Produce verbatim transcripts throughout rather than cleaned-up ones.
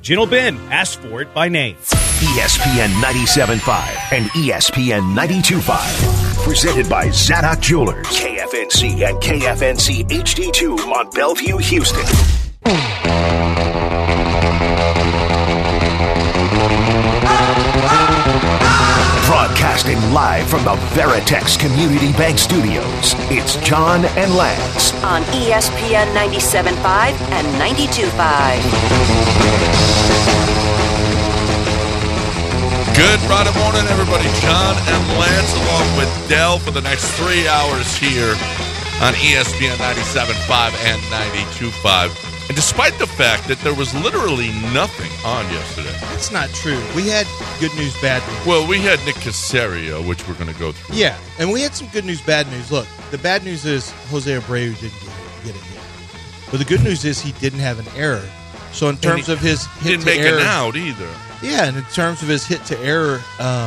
Jingle Ben, asked for it by name. E S P N ninety-seven point five and E S P N ninety-two point five. Presented by Zadok Jewelers. K F N C and K F N C H D two Mont Belvieu, Houston. Broadcasting live from the Veritex Community Bank Studios, it's John and Lance. On E S P N ninety-seven point five and ninety-two point five. Good Friday morning, everybody. John and Lance along with Dell for the next three hours here on E S P N ninety-seven point five and ninety-two point five. And despite the fact that there was literally nothing on yesterday. That's not true. We had good news, bad news. Well, we had Nick Caserio, which we're going to go through. Yeah, and we had some good news, bad news. Look, the bad news is Jose Abreu didn't get, get it yet. But the good news is he didn't have an error. So in terms he of his hit didn't to make error, an out either. Yeah, and in terms of his hit to error um,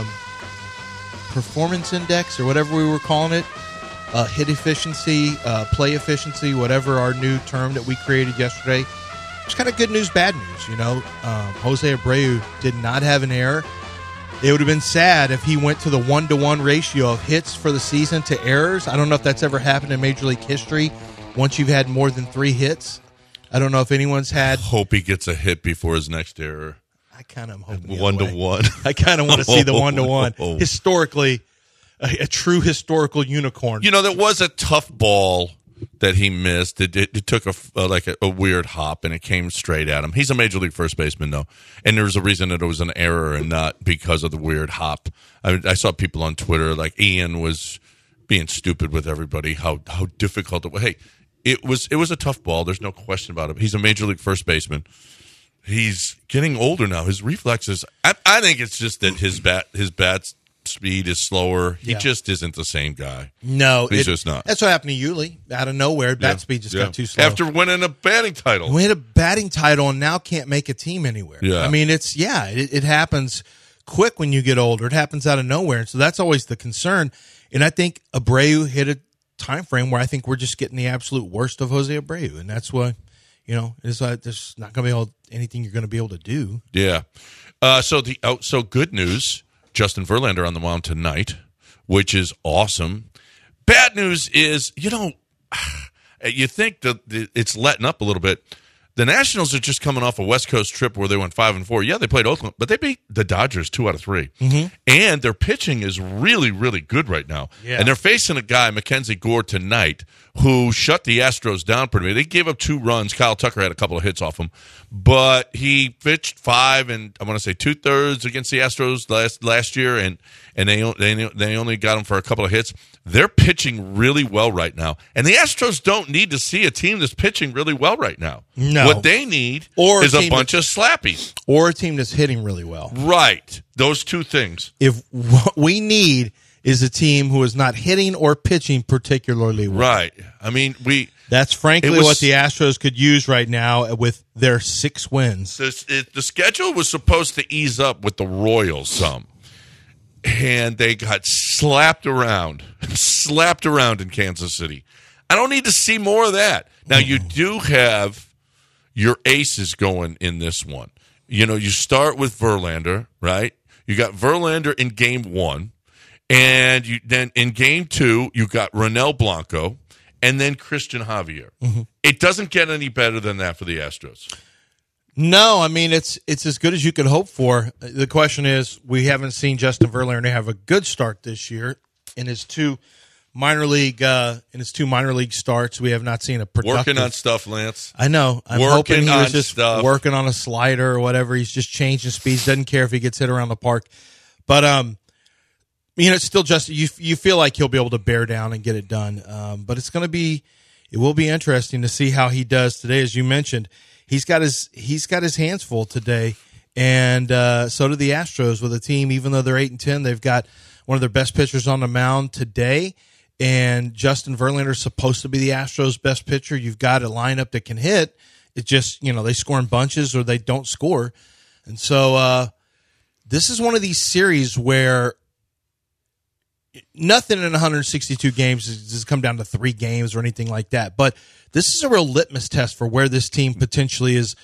performance index or whatever we were calling it, uh, hit efficiency, uh, play efficiency, whatever our new term that we created yesterday. It's kind of good news, bad news, you know. Um, Jose Abreu did not have an error. It would have been sad if he went to the one-to-one ratio of hits for the season to errors. I don't know if that's ever happened in Major League history once you've had more than three hits. I don't know if anyone's had. Hope he gets a hit before his next error. I kind of am hoping one to one. I kind of want to see the one-to-one. Historically, a, a true historical unicorn. You know, there was a tough ball that he missed. It, it, it took a uh, like a, a weird hop, and it came straight at him. He's a Major League first baseman, though, and there's a reason that it was an error and not because of the weird hop. I, I saw people on Twitter, like Ian was being stupid with everybody, how how difficult it was. Hey, it was, it was a tough ball. There's no question about it. He's a Major League first baseman. He's getting older now. His reflexes, I, I think it's just that his bat his bat's speed is slower. He Yeah. just isn't the same guy. No, He's it, just not. That's what happened to Yuli. Out of nowhere, bat Yeah. speed just Yeah. got too slow. After winning a batting title. We had a batting title and now can't make a team anywhere. Yeah. I mean, it's, yeah, it, it happens quick when you get older. It happens out of nowhere. And so that's always the concern. And I think Abreu hit a time frame where I think we're just getting the absolute worst of Jose Abreu. And that's why, you know, it's like there's not going to be able, anything you're going to be able to do. Yeah. Uh, so the oh, so good news, Justin Verlander on the mound tonight, which is awesome. Bad news is, you know, you think that it's letting up a little bit. The Nationals are just coming off a West Coast trip where they went five and four. Yeah, they played Oakland, but they beat the Dodgers two out of three. Mm-hmm. And their pitching is really, really good right now. Yeah. And they're facing a guy, Mackenzie Gore, tonight, who shut the Astros down pretty much. They gave up two runs. Kyle Tucker had a couple of hits off him, but he pitched five and I want to say two thirds against the Astros last last year, and and they they they only got him for a couple of hits. They're pitching really well right now, and the Astros don't need to see a team that's pitching really well right now. No. What they need Or is a a team bunch of slappies. Or a team that's hitting really well. Right, those two things. If what we need is a team who is not hitting or pitching particularly well. Right. I mean, we. That's frankly It was- what the Astros could use right now with their six wins. This, it, the schedule was supposed to ease up with the Royals some, and they got slapped around, slapped around in Kansas City. I don't need to see more of that. Now, you do have your aces going in this one. You know, you start with Verlander, right? You got Verlander in game one, and you then in game two, you got Ronel Blanco, and then Christian Javier. Mm-hmm. It doesn't get any better than that for the Astros. No, I mean, it's it's as good as you could hope for. The question is, we haven't seen Justin Verlander have a good start this year in his two minor league uh, in his two minor league starts. We have not seen a productive. Working on stuff, Lance. I know. I'm Working hoping he on was just stuff. working on a slider or whatever. He's just changing speeds. Doesn't care if he gets hit around the park. But um, you know, it's still just you. You feel like he'll be able to bear down and get it done. Um, but it's going to be, it will be interesting to see how he does today. As you mentioned, he's got his he's got his hands full today, and uh, so do the Astros with a team. Even though they're eight and ten, they've got one of their best pitchers on the mound today. And Justin Verlander is supposed to be the Astros' best pitcher. You've got a lineup that can hit. It just, you know, they score in bunches or they don't score. And so uh, this is one of these series where nothing in one hundred sixty-two games has come down to three games or anything like that. But this is a real litmus test for where this team potentially is.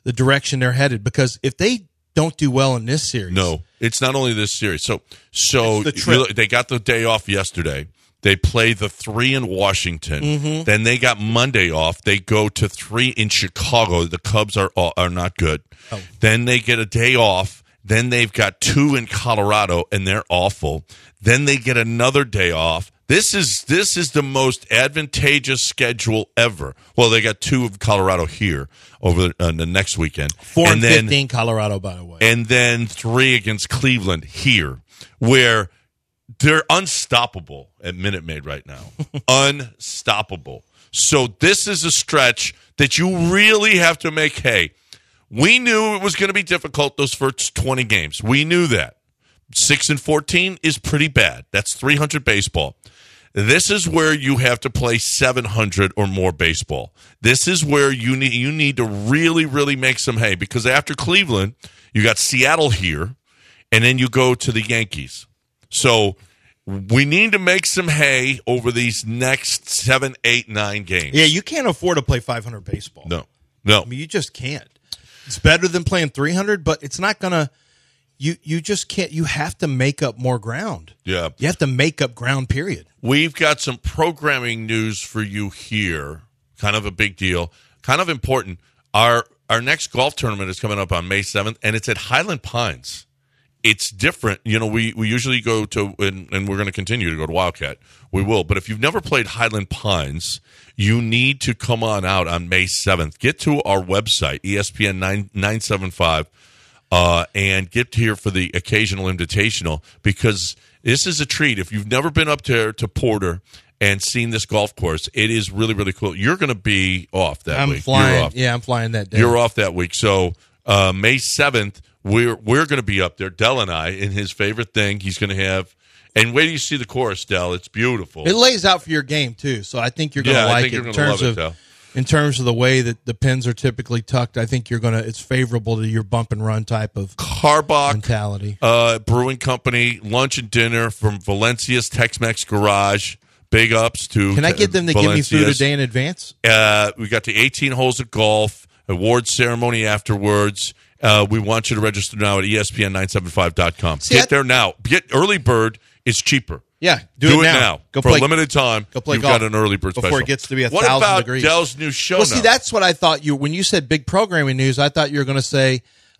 the direction they're headed. Because if they don't do well in this series, No, it's not only this series. So, so It's the trip. you look- they got the day off yesterday. They play the three in Washington. Mm-hmm. Then they got Monday off. They go to three in Chicago. The Cubs are are not good. Oh. Then they get a day off. Then they've got two in Colorado, and they're awful. Then they get another day off. This is this is the most advantageous schedule ever. Well, they got two of Colorado here over the, uh, the next weekend. four and then, fifteen Colorado, by the way. and then three against Cleveland here, where they're unstoppable at Minute Maid right now. Unstoppable. So this is a stretch that you really have to make hay. We knew it was going to be difficult those first twenty games. We knew that. six and fourteen is pretty bad. That's three hundred baseball. This is where you have to play seven hundred or more baseball. This is where you need you need to really, really make some hay, because after Cleveland, you got Seattle here, and then you go to the Yankees. So we need to make some hay over these next seven, eight, nine games. yeah, you can't afford to play five hundred baseball. No, no. I mean, you just can't. It's better than playing three hundred, but it's not going to – you you just can't – you have to make up more ground. Yeah. You have to make up ground, period. We've got some programming news for you here. Kind of a big deal. Kind of important. Our our next golf tournament is coming up on May seventh, and it's at Highland Pines. It's different. You know, we, we usually go to, and, and we're going to continue to go to Wildcat. We will. But if you've never played Highland Pines, you need to come on out on May seventh. Get to our website, E S P N nine seventy-five, uh, and get here for the occasional invitational, because this is a treat. If you've never been up to, to Porter and seen this golf course, it is really, really cool. You're going to be off that I'm week. flying. You're off. Yeah, I'm flying that day. You're off that week. So uh, May seventh, we're we're going to be up there. Dell and I, in his favorite thing, he's going to have. And wait till you see the course, Dell. It's beautiful. It lays out for your game too, so I think you're going to Yeah, I like think it you're in gonna terms love it, of Dell. in terms of the way that the pins are typically tucked. I think you're going to. It's favorable to your bump and run type of Carbach mentality. uh, Brewing Company, lunch and dinner from Valencia's Tex-Mex Garage. Big ups to Can I get them to give me food a Valencia's. day in advance? Uh, we got the eighteen holes of golf, award ceremony afterwards. Uh, we want you to register now at E S P N nine seventy-five dot com. See, Get I- there now. Get early bird. It's cheaper. Yeah, do, Do, it, it now. now. Go For play, a limited time. Go play You've golf got an early bird before special. it gets to be a what thousand about degrees. Dell's new show? Well, see, now? that's what I thought you when you said big programming news. I thought you were going to say,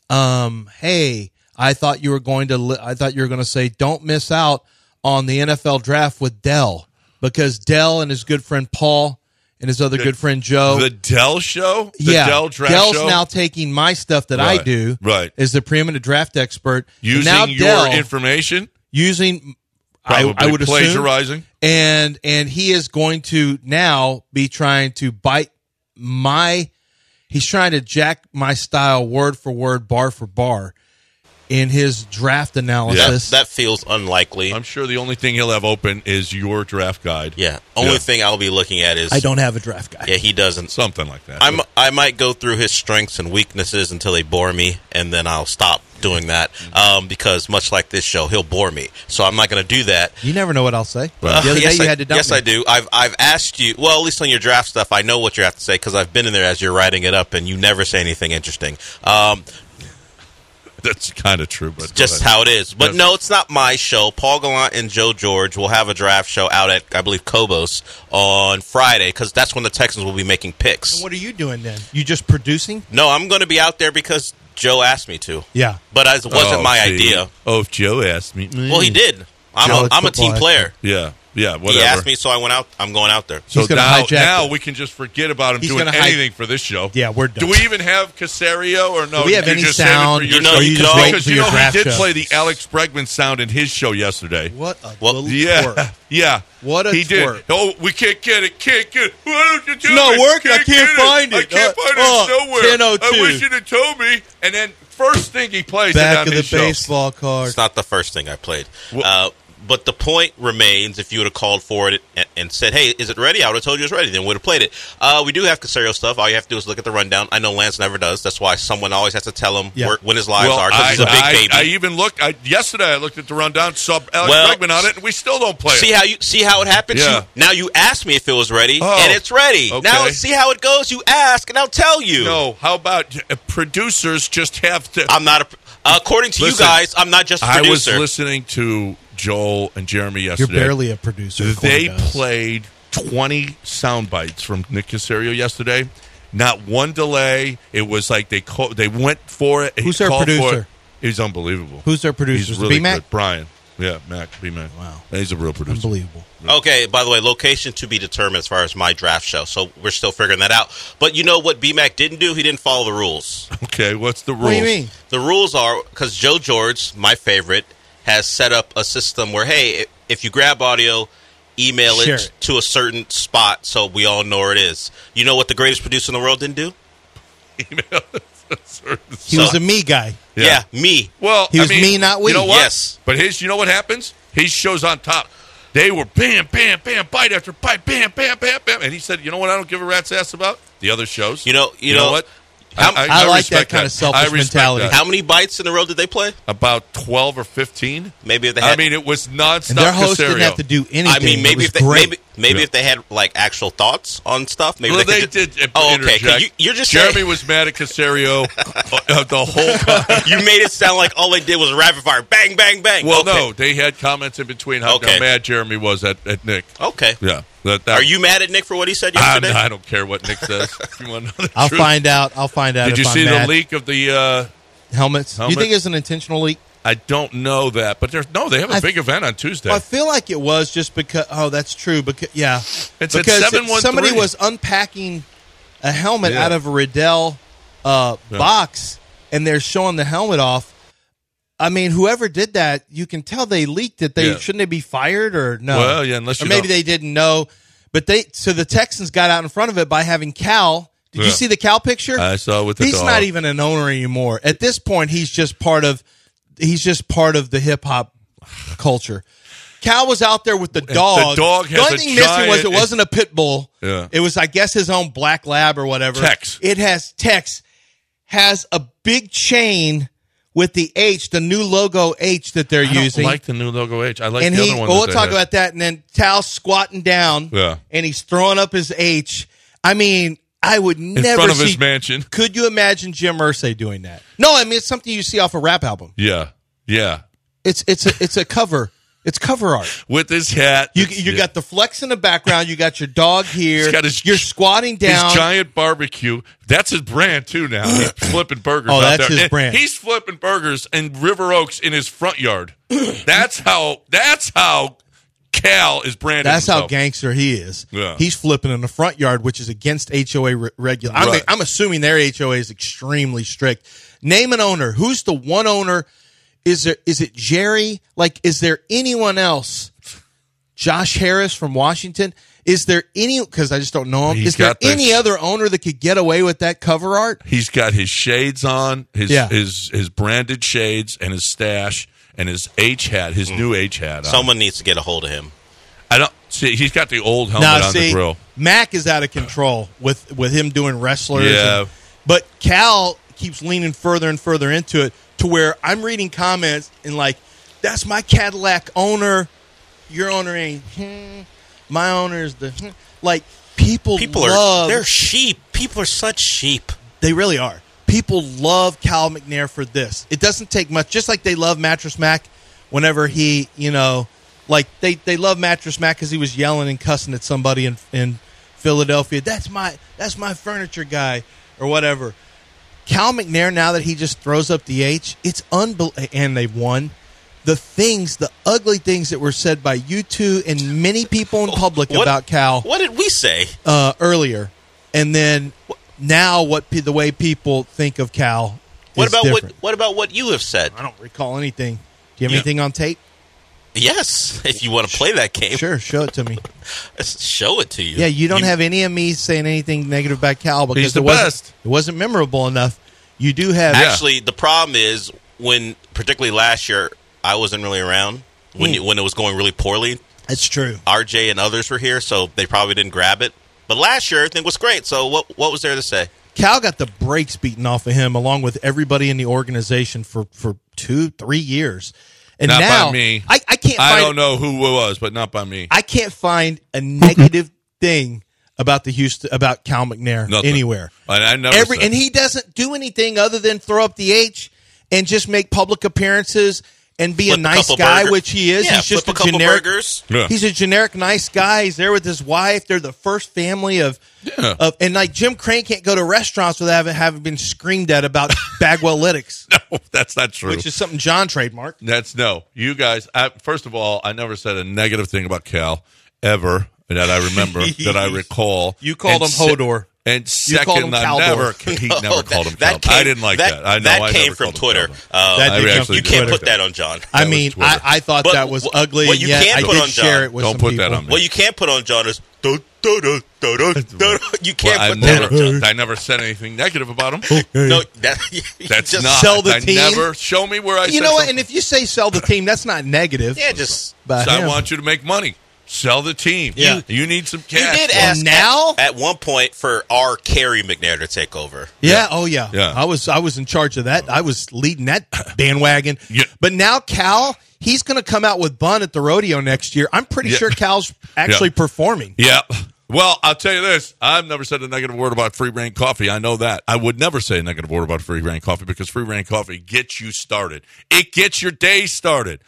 um, "Hey, I thought you were going to. Li- I thought you were going to say, don't miss out on the N F L draft with Dell, because Dell and his good friend Paul and his other The- good friend Joe. the Dell show. The yeah, Dell draft Dell's show. now taking my stuff that I Right, do, right. as the preeminent draft expert. And using now your Dell, information. using. I, Probably I would assume, plagiarizing. and and he is going to now be trying to bite my. He's trying to jack my style word for word, bar for bar, in his draft analysis. That feels unlikely. I'm sure the only thing he'll have open is your draft guide. yeah. Only Yeah. thing I'll be looking at is I don't have a draft guy. Yeah, he doesn't. Something like that. I'm. I might go through his strengths and weaknesses until they bore me, and then I'll stop doing that. Um, because much like this show, he'll bore me. So I'm not going to do that. You never know what I'll say. Uh, the other yes, day you I, had to dump yes, me. I do. I've I've asked you. Well, at least on your draft stuff, I know what you have to say because I've been in there as you're writing it up, and you never say anything interesting. Um, That's kind of true, but just go ahead. how it is. But Yes. no, it's not my show. Paul Gallant and Joe George will have a draft show out at, I believe, Cobos on Friday because that's when the Texans will be making picks. And what are you doing then? You just producing? No, I'm going to be out there because Joe asked me to. Yeah. But it wasn't Oh, my see. idea. Oh, if Joe asked me. Well, he did. I'm College a, I'm a football team expert. player. Yeah, yeah, whatever. He asked me, so I went out. I'm going out there. So He's gonna now, hijack now it. we can just forget about him He's doing gonna hi- anything for this show. Yeah, we're Do done. we even have Casario or no? Do we have You any just save it for sound? your You know, show? you just could wait because for you your know he draft did show? play the Alex Bregman sound in his show yesterday. What a Well, little Yeah, twerp. yeah. What a he twerp. did. Oh, we can't get it. Can't get it. Why don't you tell not me? working. I can't get find I it. can't Uh, find uh, it nowhere. ten oh I two. wish you'd have told me. And then first thing he plays it Back on of the his show. baseball card. It's not the first thing I played. Well- Uh, but the point remains, if you would have called for it and, and said, hey, is it ready? I would have told you it's ready. Then we would have played it. Uh, we do have Caserio stuff. All you have to do is look at the rundown. I know Lance never does. That's why someone always has to tell him Yeah. where, when his lives Well, are, because I, he's a big I, baby. I even looked I, yesterday. I looked at the rundown, saw Alex Well, Bregman on it, and we still don't play See it. how you see how it happens? Yeah. You, now you asked me if it was ready, Oh, and it's ready. okay. Now let's see how it goes. You ask, and I'll tell you. No, how about uh, producers just have to? I'm not a. Uh, according to Listen, you guys, I'm not just a I was producer. listening to Joel and Jeremy You're yesterday. barely a producer. They according to us. played twenty sound bites from Nick Caserio yesterday. Not one delay. It was like they call, they went for it. He Who's their called for producer? it. He's unbelievable. Who's their producer? He's Is it really B-Mac? good. Brian. Yeah, Mac. B-Mac. Wow. He's a real producer. Unbelievable. Okay, by the way, location to be determined as far as my draft show, so we're still figuring that out. But you know what B-Mac didn't do? He didn't follow the rules. Okay, what's the rules? What do you mean? The rules are, because Joe George, my favorite, has set up a system where, hey, if you grab audio, email Share it, it. to a certain spot so we all know where it is. You know what the greatest producer in the world didn't do? Email. He was a me guy. Yeah, me. Well, He was I mean, me, not we. You know what? Yes. But his, you know what happens? His show's on top. They were bam, bam, bam, bite after bite, bam, bam, bam, bam. And he said, you know what I don't give a rat's ass about? The other shows. You know, you, You know know what? How, I like that respect kind of selfish I respect mentality. that. how many bites in a row did they play? About twelve or fifteen. Maybe if they had. I mean, it was nonstop. And their host Caserio. didn't have to do anything. I mean, It maybe was if they great. maybe maybe Yeah. if they had like actual thoughts on stuff, maybe Well, they, they could did. ju- uh, Oh, okay. 'cause interject. You, you're just Jeremy saying, was mad at Caserio uh, the whole time. you made it sound like all they did was rapid fire, bang, bang, bang. Well, okay. no, they had comments in between how, Okay. how mad Jeremy was at, at Nick. Okay. Yeah. That, that, Are you mad at Nick for what he said I'm- yesterday? I don't care what Nick says. You want to know the I'll truth? find out. I'll find out. Did if you I'm see mad. the leak of the? Uh, helmets? Helmet? You think it's an intentional leak? I don't know that, but there's no. They have a I- big event on Tuesday. Well, I feel like it was just because. Oh, that's true. Because yeah, It's at because seven one three. somebody was unpacking a helmet Yeah. out of a Riddell uh, Yeah. box, and they're showing the helmet off. I mean, whoever did that, you can tell they leaked it. They Yeah. shouldn't they be fired or no? Well, yeah, unless or you maybe don't- they didn't know. But they so the Texans got out in front of it by having Cal. Did you Yeah. see the Cal picture? I saw with the He's dog. not even an owner anymore. At this point, he's just part of he's just part of the hip hop culture. Cal was out there with the dog. dog has the only a thing missing was giant- it wasn't a pit bull. Yeah. It was, I guess, his own black lab or whatever. Tex. It has Tex has a big chain with the H, the new logo H that they're I don't using. like the new logo H. I like and the he, other one. well, that we'll they talk had. about that. And then Tal's squatting down, Yeah. and he's throwing up his H. I mean, I would in never front of see. his mansion. Could you imagine Jim Irsay doing that? No, I mean it's something you see off a rap album. Yeah, yeah. It's it's a it's a cover. It's cover art. With his hat, You It's- you yeah. got the flex in the background. You got your dog here. He's got his- You're squatting his down. giant barbecue. That's his brand too. Now he's flipping burgers. Oh, out that's there. his And brand. He's flipping burgers in River Oaks in his front yard. That's how. That's how Cal is branded. That's how himself. gangster he is. Yeah. He's flipping in the front yard, which is against H O A re- regular. I'm, Right. I'm assuming their H O A is extremely strict. Name an owner. Who's the one owner? Is there? Is it Jerry? Like, is there anyone else? Josh Harris from Washington. Is there any? Because I just don't know him. He's Is there got the- any other owner that could get away with that cover art? He's got his shades on, his Yeah. his his branded shades, and his stash, and his H hat, his new H hat. On. Someone needs to get a hold of him. I don't see. He's got the old helmet Now, on see, the grill. Mac is out of control with with him doing wrestlers. Yeah. and- but Cal keeps leaning further and further into it to where I'm reading comments and like, that's my Cadillac owner. Your owner ain't. Hmm. My owner is the. Hmm. Like, people, People love. are they're sheep. People are such sheep. They really are. People love Cal McNair for this. It doesn't take much. Just like they love Mattress Mac whenever he, you know, like they, they love Mattress Mac because he was yelling and cussing at somebody in in Philadelphia. That's my that's my furniture guy or whatever. Cal McNair, now that he just throws up the H, it's unbelievable. And they've won. The things, the ugly things that were said by you two and many people in public What- about Cal What did we say? uh, earlier, and then now what pe- the way people think of Cal. What is about different. what? What about what you have said? I don't recall anything. Do you have Yeah. anything on tape? Yes, if you want to play that game, Sure, show it to me. let's show it to you. Yeah, you don't have any of me saying anything negative about Cal because He's the it wasn't, best. it wasn't memorable enough. You do have Actually, the problem is when, particularly last year, I wasn't really around when you, when it was going really poorly. It's true. R J and others were here, so they probably didn't grab it. But last year, everything was great. So what what was there to say? Cal got the brakes beaten off of him, along with everybody in the organization for, for two, three years. And not now, by me. I, I can't. I find, don't know who it was, but not by me. I can't find a negative thing about the Houston about Cal McNair Nothing. anywhere. I, I never Every said. and he doesn't do anything other than throw up the H and just make public appearances and be Flip a a nice couple guy, burger- which he is. Yeah, He's just flip a a couple generic. burgers. Yeah. He's a generic nice guy. He's there with his wife. They're the first family of, Yeah. of and like Jim Crane can't go to restaurants without having, having been screamed at about Bagwell Lytics, No, that's not true. which is something John trademarked. That's no. You guys, I, first of all, I never said a negative thing about Cal ever that I remember, that I recall. You called And him se- Hodor. And You called second, him I Caldor. never, he No, never that- called him that Cal. I came- didn't like that- that. I know that I came never from called him Twitter. Caldor. Um, That I did come actually from you can't Twitter. put that on John. I was mean, Twitter. I, I thought But that was what- ugly, what and you yet can't I put did on share John- it with Don't some put people. that on me. What you can't put on John is do, do, do, do, do, do, do. You can't Well, I put that on never, John. I never said anything negative about him. No, that, you That's just, not. sell the I team. never show me where I. You said know what? something. And if you say sell the team, that's not negative. Yeah, just But So I him. want you to make money. Sell the team. Yeah. You, you need some you cash. did flow. ask now? at, at one point for our Kerry McNair to take over. Yeah. Oh, yeah. Yeah. I was I was in charge of that. I was leading that bandwagon. Yeah. But now Cal, he's going to come out with Bun at the rodeo next year. I'm pretty Yeah. sure Cal's actually Yeah. performing. Yeah. Well, I'll tell you this. I've never said a negative word about Free Reign Coffee. I know that. I would never say a negative word about Free Reign Coffee because Free Reign Coffee gets you started. It gets your day started.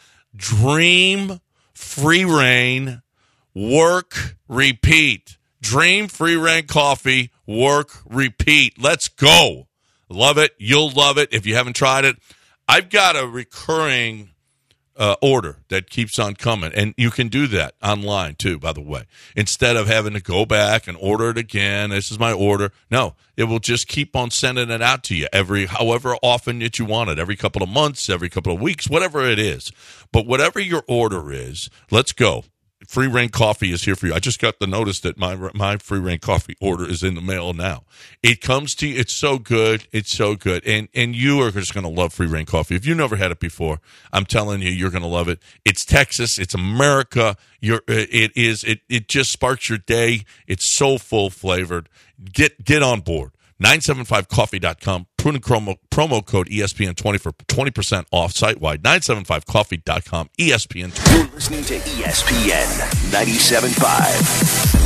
Dream Free Reign, work, repeat. Dream Free Reign Coffee, work, repeat. Let's go. Love it. You'll love it if you haven't tried it. I've got a recurring Uh, order that keeps on coming, and you can do that online too, by the way, instead of having to go back and order it again. This is my order. No, it will just keep on sending it out to you every however often that you want it, every couple of months, every couple of weeks, whatever it is. But whatever your order is, let's go. Free Reign Coffee is here for you. I just got the notice that my my Free Reign Coffee order is in the mail now. It comes to you. It's so good. It's so good. And and you are just going to love Free Reign Coffee. If you've never had it before, I'm telling you, you're going to love it. It's Texas. It's America. You're, it is. It, it just sparks your day. It's so full flavored. Get, get on board. nine seven five coffee dot com. Put promo, promo code E S P N twenty for twenty percent off site-wide. nine seven five coffee dot com. E S P N twenty. You're listening to E S P N ninety-seven point five.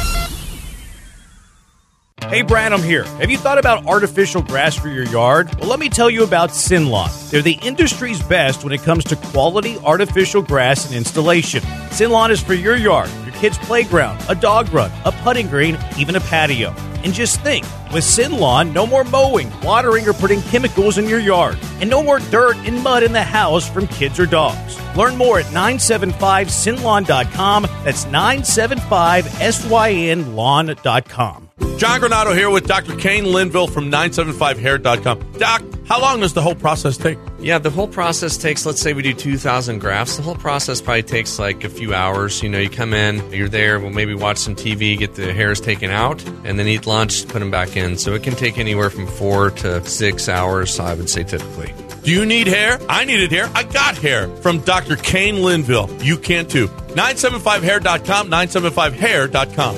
Hey, Branham here. Have you thought about artificial grass for your yard? Well, let me tell you about Sinlawn. They're the industry's best when it comes to quality artificial grass and installation. Sinlawn is for your yard, your kid's playground, a dog run, a putting green, even a patio. And just think, with Sinlawn, no more mowing, watering, or putting chemicals in your yard. And no more dirt and mud in the house from kids or dogs. Learn more at nine seven five sinlawn dot com. That's nine seven five S Y N lawn dot com. John Granado here with Doctor Kane Linville from nine seven five hair dot com. Doc, how long does the whole process take? Yeah, the whole process takes, let's say we do two thousand grafts. The whole process probably takes like a few hours. You know, you come in, you're there, we'll maybe watch some T V, get the hairs taken out, and then eat lunch, put them back in. So it can take anywhere from four to six hours, I would say typically. Do you need hair? I needed hair. I got hair from Doctor Kane Linville. You can too. nine seven five hair dot com, nine seven five hair dot com.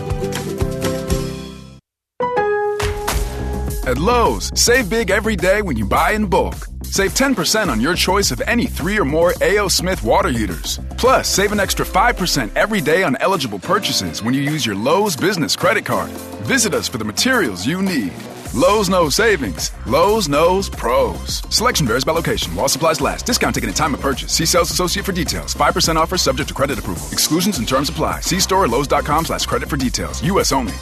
At Lowe's, save big every day when you buy in bulk. Save ten percent on your choice of any three or more A O. Smith water heaters. Plus, save an extra five percent every day on eligible purchases when you use your Lowe's business credit card. Visit us for the materials you need. Lowe's knows savings. Lowe's knows pros. Selection varies by location. While supplies last. Discount taken at time of purchase. See sales associate for details. five percent offer subject to credit approval. Exclusions and terms apply. See store at lowes dot com slash credit for details. U S only.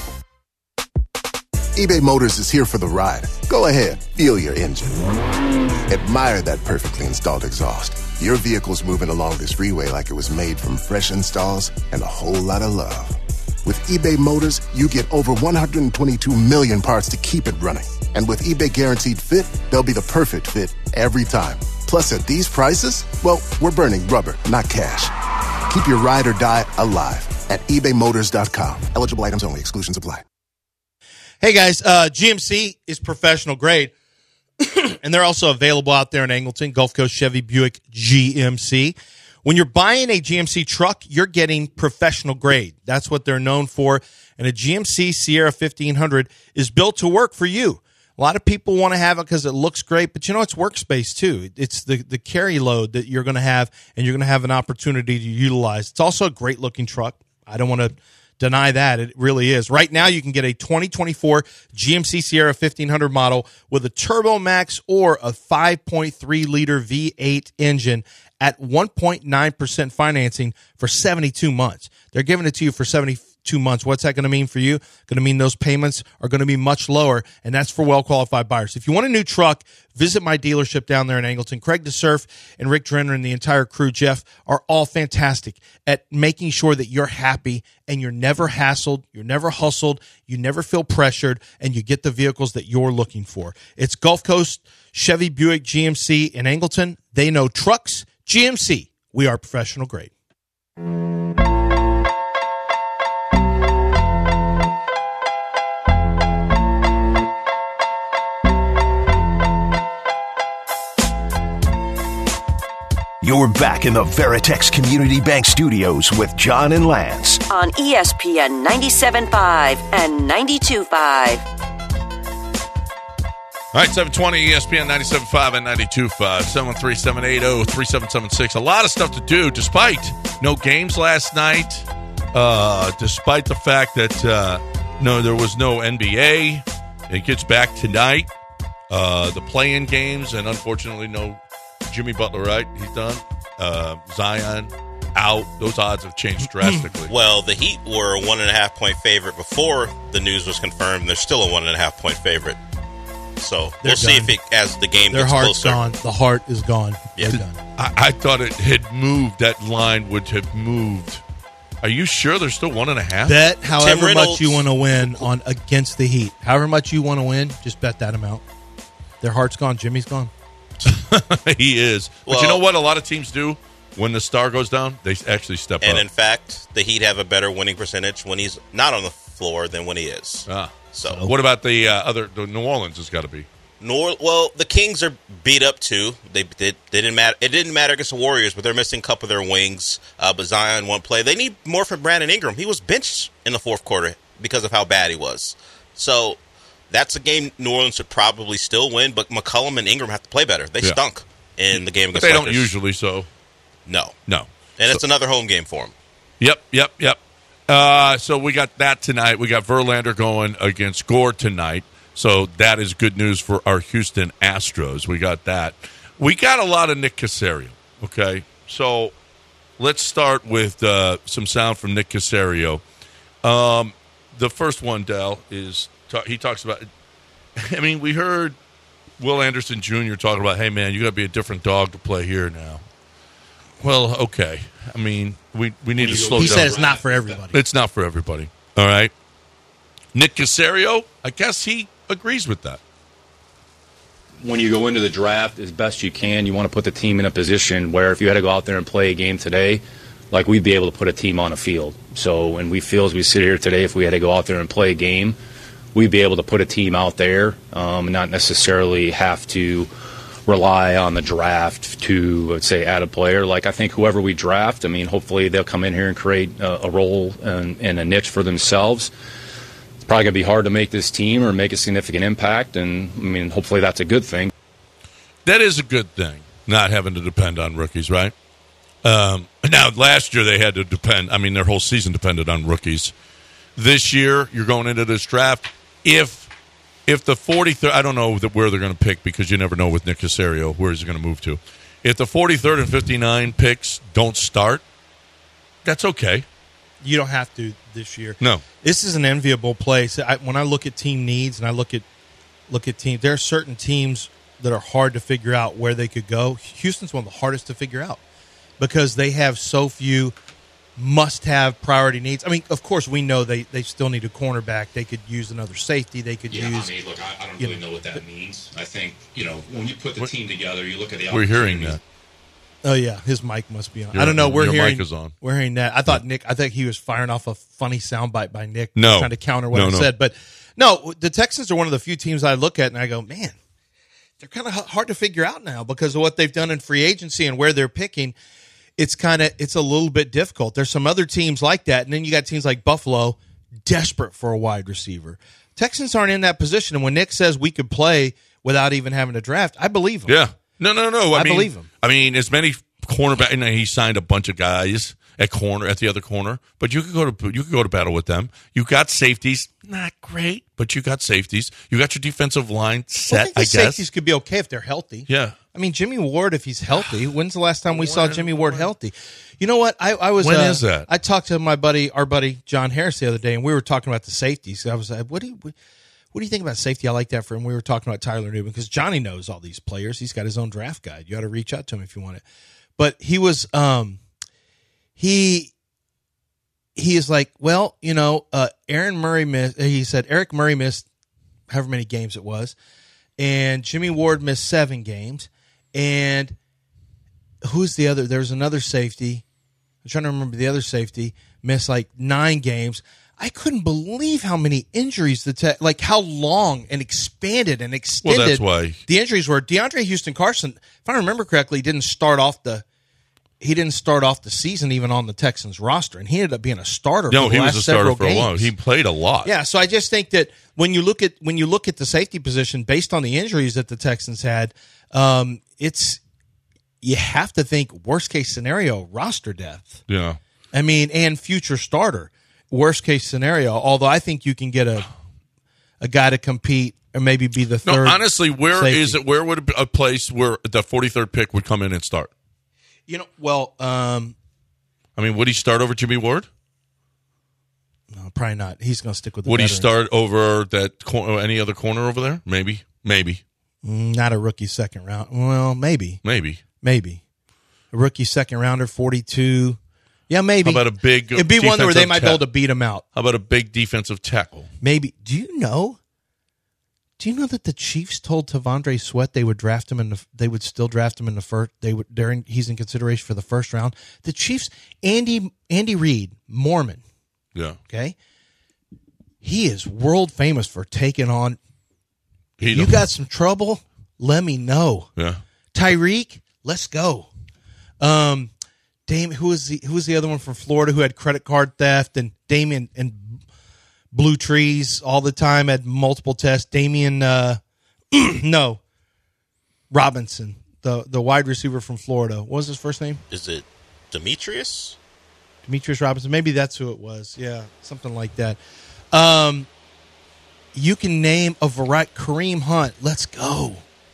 eBay Motors is here for the ride. Go ahead, feel your engine. Admire that perfectly installed exhaust. Your vehicle's moving along this freeway like it was made from fresh installs and a whole lot of love. With eBay Motors, you get over one hundred twenty-two million parts to keep it running. And with eBay Guaranteed Fit, they'll be the perfect fit every time. Plus, at these prices, well, we're burning rubber, not cash. Keep your ride or die alive at ebay motors dot com. Eligible items only. Exclusions apply. Hey, guys, uh, G M C is professional grade, and they're also available out there in Angleton, Gulf Coast Chevy Buick G M C. When you're buying a G M C truck, you're getting professional grade. That's what they're known for. And a G M C Sierra fifteen hundred is built to work for you. A lot of people want to have it because it looks great, but you know, it's workspace too. It's the, the carry load that you're going to have, and you're going to have an opportunity to utilize. It's also a great looking truck. I don't want to deny that. It really is. Right now, you can get a twenty twenty-four G M C Sierra fifteen hundred model with a Turbo Max or a five point three liter V eight engine at one point nine percent financing for seventy-two months. They're giving it to you for seventy-two months. What's that going to mean for you? Going to mean those payments are going to be much lower, and that's for well-qualified buyers. If you want a new truck, visit my dealership down there in Angleton. Craig DeSurf and Rick Drenner and the entire crew, Jeff, are all fantastic at making sure that you're happy and you're never hassled, you're never hustled, you never feel pressured, and you get the vehicles that you're looking for. It's Gulf Coast Chevy Buick G M C in Angleton. They know trucks. G M C, we are professional grade. You're back in the Veritex Community Bank Studios with John and Lance. On E S P N ninety-seven point five and ninety-two point five. All right, seven twenty E S P N ninety-seven point five and ninety-two point five, seven one three, seven eight zero, three seven seven six. A lot of stuff to do despite no games last night, uh, despite the fact that uh, no, there was no N B A. It gets back tonight, uh, the play-in games, and unfortunately no Jimmy Butler, right? He's done. Uh, Zion out. Those odds have changed drastically. Well, the Heat were a one and a half point favorite before the news was confirmed. They're still a one and a half point favorite. So They're we'll see done. if it as the game Their gets heart's closer. gone. The heart is gone. Yeah. They're done. I, I thought it had moved. That line would have moved. Are you sure they're still one and a half? Bet however Reynolds- much you want to win on against the Heat. However much you want to win, just bet that amount. Their heart's gone. Jimmy's gone. He is. But Well- you know what a lot of teams do when the star goes down? They actually step And up. in fact, the Heat have a better winning percentage when he's not on the floor than when he is. ah. So What about the uh, other? The New Orleans has got to be. Nor well, the Kings are beat up too. They did. They didn't matter. It didn't matter against the Warriors, but they're missing a couple of their wings. Uh, but Zion won't play. They need more from Brandon Ingram. He was benched in the fourth quarter because of how bad he was. So that's a game New Orleans should probably still win. But McCollum and Ingram have to play better. They Yeah. stunk in the game But against. they don't Lakers. usually. So No, no. and So- it's another home game for them. Yep, yep, yep. Uh, so we got that tonight. We got Verlander going against Gore tonight. So that is good news for our Houston Astros. We got that. We got a lot of Nick Caserio, okay? So let's start with uh, some sound from Nick Caserio. Um, the first one, Dell, is ta- he talks about – I mean, we heard Will Anderson Junior talking about, hey, man, you got to be a different dog to play here now. Well, okay. I mean, we, we need to slow He down. said it's not for everybody. It's not for everybody. All right. Nick Caserio, I guess he agrees with that. When you go into the draft as best you can, you want to put the team in a position where if you had to go out there and play a game today, like we'd be able to put a team on a field. So when we feel as we sit here today, if we had to go out there and play a game, we'd be able to put a team out there um, and not necessarily have to rely on the draft to, let's say, add a player. Like I think whoever we draft, I mean, hopefully they'll come in here and create a, a role and, and a niche for themselves. It's probably going to be hard to make this team or make a significant impact, and I mean, hopefully that's a good thing. That is a good thing, not having to depend on rookies, right? Um, now, last year they had to depend. I mean, their whole season depended on rookies. This year, you're going into this draft. If if the forty-third, I don't know where they're going to pick because you never know with Nick Caserio where he's going to move to. If the forty-third and fifty-nine picks don't start, that's okay. You don't have to this year. No. This is an enviable place. I, when I look at team needs and I look at look at teams, there are certain teams that are hard to figure out where they could go. Houston's one of the hardest to figure out because they have so few must-have priority needs. I mean, of course, we know they, they still need a cornerback. They could use another safety. They could Yeah, use. I mean, look, I, I don't you really know, know what that means. I think, you know, when you put the team together, you look at the We're hearing opportunities. that. Oh yeah, his mic must be on. Your- I don't know. We're your hearing. mic is on. We're hearing that. I thought Nick. I think he was firing off a funny soundbite by Nick, No. trying to counter what No, he no. said. But no, the Texans are one of the few teams I look at and I go, man, they're kind of hard to figure out now because of what they've done in free agency and where they're picking. it's kind of it's a little bit difficult. There's some other teams like that, and then you got teams like Buffalo desperate for a wide receiver. Texans aren't in that position, and when Nick says we could play without even having a draft, I believe him. Yeah. No, no, no. I, I mean, believe him. I mean, as many cornerback, and he signed a bunch of guys at corner at the other corner, but you could go to you could go to battle with them. You got safeties, not great, but you got safeties. You got your defensive line set. Well, I think the I guess safeties could be okay if they're healthy. Yeah. I mean, Jimmy Ward, if he's healthy, when's the last time we saw Jimmy Ward healthy? You know what? I, I was. When uh, is that? I talked to my buddy, our buddy John Harris, the other day, and we were talking about the safeties. I was like, "What do you, what do you think about safety?" I like that for him. We were talking about Tyler Newman because Johnny knows all these players. He's got his own draft guide. You ought to reach out to him if you want it. But he was, um, he, he is like, well, you know, uh, Aaron Murray missed. He said Eric Murray missed however many games it was, and Jimmy Ward missed seven games. And who's the other? There's another safety. I'm trying to remember the other safety. Missed like nine games. I couldn't believe how many injuries the te- like how long and expanded and extended. Well, that's why the injuries were. DeAndre Houston Carson, if I remember correctly, didn't start off the he didn't start off the season even on the Texans roster, and he ended up being a starter. No, for the he last was a starter for games. a while. He played a lot. Yeah, so I just think that when you look at when you look at the safety position based on the injuries that the Texans had, um, it's you have to think worst case scenario roster depth. Yeah, I mean, and future starter worst case scenario. Although I think you can get a a guy to compete or maybe be the third. No, honestly, where safety. is it? Where would a place where the forty-third pick would come in and start? You know, well, um, I mean, would he start over Jimmy Ward? No, probably not. He's going to stick with the Would he veteran. start over that cor- any other corner over there? Maybe, maybe, Not a rookie second round. Well, maybe, maybe, maybe a rookie second rounder, forty-two. Yeah, maybe. How about a big? It'd be one where they defensive might be ta- able to beat him out. How about a big defensive tackle? Maybe. Do you know? Do you know that the Chiefs told Tavondre Sweat they would draft him in the they would still draft him in the first they would during he's in consideration for the first round. The Chiefs, Andy Andy Reid, Mormon. Yeah. Okay. He is world famous for taking on. He you don't- got some trouble? Let me know. Yeah. Tyreek, let's go. Um, Dame, who was the who was the other one from Florida who had credit card theft and Damian and Blue Trees all the time, had multiple tests. Damian, uh, no, Robinson, the the wide receiver from Florida. What was his first name? Is it Demetrius? Demetrius Robinson. Maybe that's who it was. Yeah, something like that. Um, you can name a variety. Kareem Hunt. Let's go.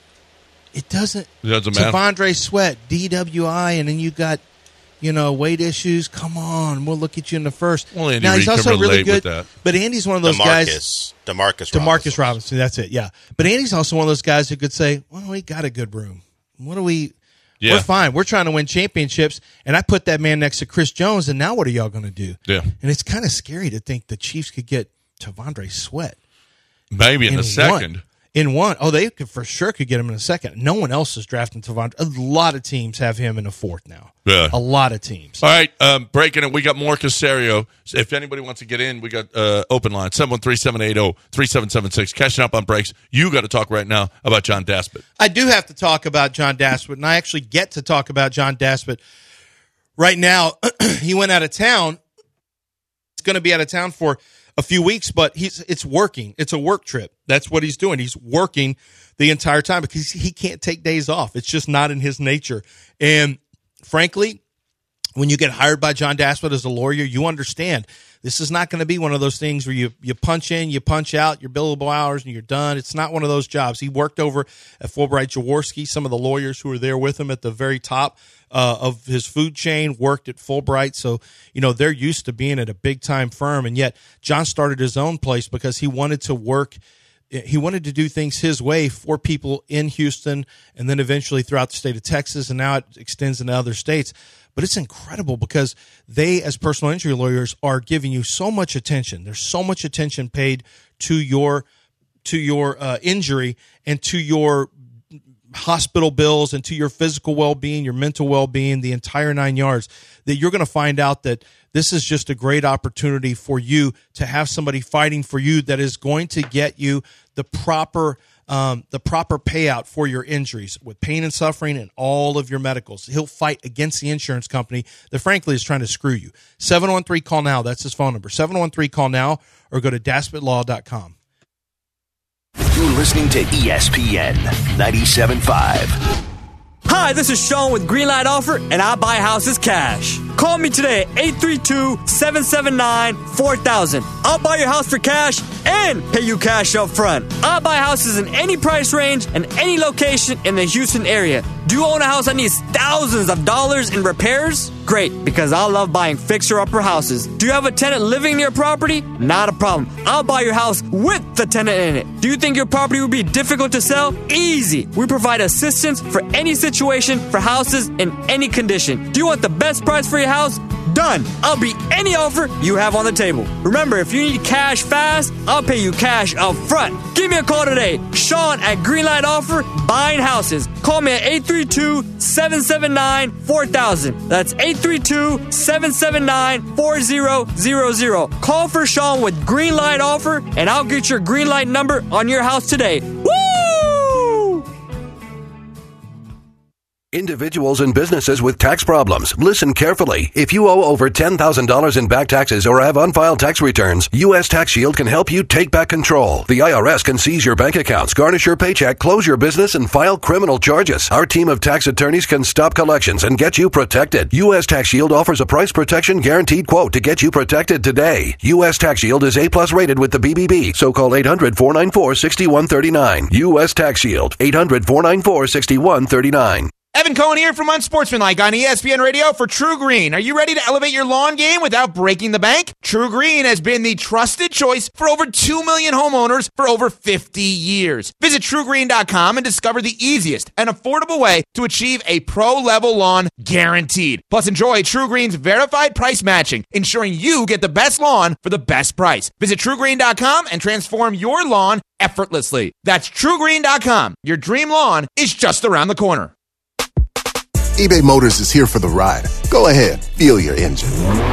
It doesn't. It doesn't matter. Tavondre Sweat, D W I, and then you got, you know, weight issues. Come on, we'll look at you in the first. Well, Andy now he's Reid can also really relate with good, that. but Andy's one of those DeMarcus. guys. DeMarcus. DeMarcus Robinson. Robinson. That's it. Yeah, but Andy's also one of those guys who could say, "Well, we got a good room. What do we? Yeah. We're fine. We're trying to win championships." And I put that man next to Chris Jones, and now what are y'all going to do? Yeah. And it's kind of scary to think the Chiefs could get Tavondre Sweat Maybe in, in a second. One. In one, oh, they could for sure could get him in a second. No one else is drafting Tavondre. A lot of teams have him in a fourth now. Yeah. A lot of teams. All right, um, breaking it. We got more Casario. So if anybody wants to get in, we got uh, open line seven one three, seven eight zero, three seven seven six. Catching up on breaks. You got to talk right now about John Daspit. I do have to talk about John Daspit, and I actually get to talk about John Daspit right now. He went out of town. He's going to be out of town for a few weeks, but he's it's working. It's a work trip. That's what he's doing. He's working the entire time because he can't take days off. It's just not in his nature. And frankly, when you get hired by John Daspit as a lawyer, you understand this is not going to be one of those things where you, you punch in, you punch out your billable hours, and you're done. It's not one of those jobs. He worked over at Fulbright Jaworski. Some of the lawyers who were there with him at the very top uh, of his food chain worked at Fulbright. So, you know, they're used to being at a big-time firm. And yet John started his own place because he wanted to work He wanted to do things his way for people in Houston and then eventually throughout the state of Texas, and now it extends into other states. But it's incredible because they, as personal injury lawyers, are giving you so much attention. There's so much attention paid to your to your uh, injury and to your hospital bills and to your physical well-being, your mental well-being, the entire nine yards, that you're going to find out that this is just a great opportunity for you to have somebody fighting for you that is going to get you the proper um, the proper payout for your injuries with pain and suffering and all of your medicals. He'll fight against the insurance company that, frankly, is trying to screw you. seven one three call now. That's his phone number. seven one three call now, or go to daspit law dot com. You're listening to E S P N ninety-seven point five. Hi, this is Sean with Greenlight Offer, and I buy houses cash. Call me today at eight three two, seven seven nine, four thousand. I'll buy your house for cash and pay you cash up front. I buy houses in any price range and any location in the Houston area. Do you own a house that needs thousands of dollars in repairs? Great, because I love buying fixer-upper houses. Do you have a tenant living in your property? Not a problem. I'll buy your house with the tenant in it. Do you think your property would be difficult to sell? Easy. We provide assistance for any situation for houses in any condition. Do you want the best price for your house? Done. I'll beat any offer you have on the table. Remember, if you need cash fast, I'll pay you cash up front. Give me a call today. Sean at Greenlight Offer, buying houses. Call me at eight three two, seven seven nine, four thousand. That's eight three two, seven seven nine, four zero zero zero. Call for Sean with Greenlight Offer, and I'll get your Greenlight number on your house today. Woo! Individuals and businesses with tax problems, listen carefully. If you owe over ten thousand dollars in back taxes or have unfiled tax returns, U S Tax Shield can help you take back control. The I R S can seize your bank accounts, garnish your paycheck, close your business, and file criminal charges. Our team of tax attorneys can stop collections and get you protected. U S Tax Shield offers a price protection guaranteed quote to get you protected today. U S Tax Shield is A plus rated with the B B B, so call eight hundred, four nine four, six one three nine. U S Tax Shield, eight hundred, four nine four, six one three nine. Evan Cohen here from Unsportsmanlike on E S P N Radio for True Green. Are you ready to elevate your lawn game without breaking the bank? True Green has been the trusted choice for over two million homeowners for over fifty years. Visit true green dot com and discover the easiest and affordable way to achieve a pro-level lawn guaranteed. Plus, enjoy True Green's verified price matching, ensuring you get the best lawn for the best price. Visit true green dot com and transform your lawn effortlessly. That's true green dot com. Your dream lawn is just around the corner. eBay Motors is here for the ride. Go ahead, feel your engine.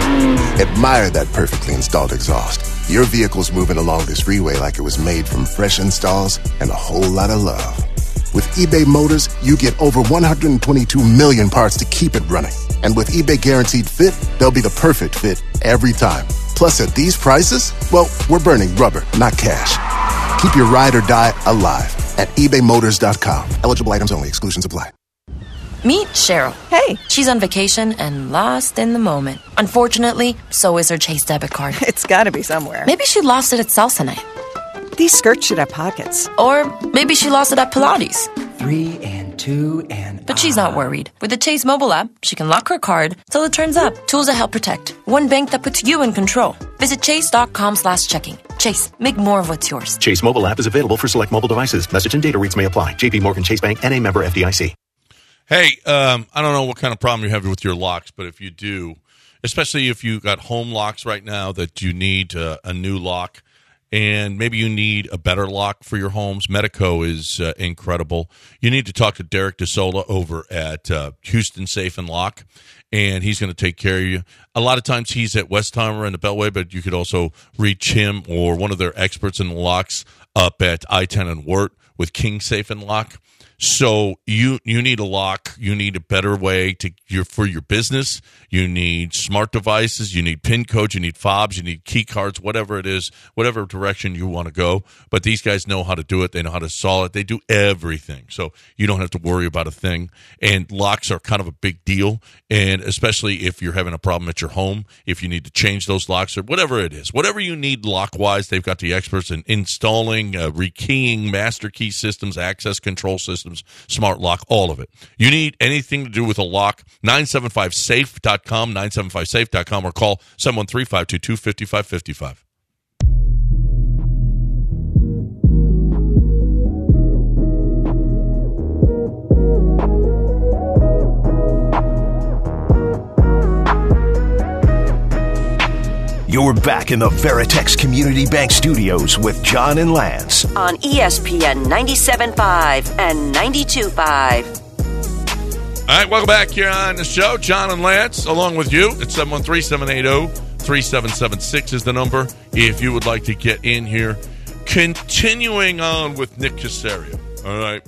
Admire that perfectly installed exhaust. Your vehicle's moving along this freeway like it was made from fresh installs and a whole lot of love. With eBay Motors, you get over one hundred twenty-two million parts to keep it running. And with eBay Guaranteed Fit, they'll be the perfect fit every time. Plus, at these prices, well, we're burning rubber, not cash. Keep your ride or die alive at ebay motors dot com. Eligible items only. Exclusions apply. Meet Cheryl. Hey. She's on vacation and lost in the moment. Unfortunately, so is her Chase debit card. It's gotta be somewhere. Maybe she lost it at salsa night. These skirts should have pockets. Or maybe she lost it at Pilates. Three and two and... But she's not worried. With the Chase mobile app, she can lock her card till it turns up. Tools that help protect. One bank that puts you in control. Visit chase.com slash checking. Chase, make more of what's yours. Chase mobile app is available for select mobile devices. Message and data rates may apply. J P Morgan Chase Bank, N A member F D I C. Hey, um, I don't know what kind of problem you have with your locks, but if you do, especially if you got home locks right now that you need uh, a new lock, and maybe you need a better lock for your homes, Medico is uh, incredible. You need to talk to Derek DeSola over at uh, Houston Safe and Lock, and he's going to take care of you. A lot of times he's at Westheimer and the Beltway, but you could also reach him or one of their experts in the locks up at I ten and Wirt with King Safe and Lock. So you you need a lock. You need a better way to your for your business. You need smart devices. You need PIN codes. You need fobs. You need key cards. Whatever it is, whatever direction you want to go. But these guys know how to do it. They know how to solve it. They do everything. So you don't have to worry about a thing. And locks are kind of a big deal. And especially if you're having a problem at your home, if you need to change those locks or whatever it is, whatever you need lock wise, they've got the experts in installing, uh, rekeying, master key systems, access control systems. Smart lock, all of it. You need anything to do with a lock, nine seven five safe dot com, nine seven five safe dot com, or call seven one three, five two two, five five five five. You're back in the Veritex Community Bank Studios with John and Lance on E S P N ninety-seven point five and ninety-two point five. All right, welcome back here on the show. John and Lance, along with you. It's seven one three, seven eight zero, three seven seven six is the number. If you would like to get in here, continuing on with Nick Caserio. All right.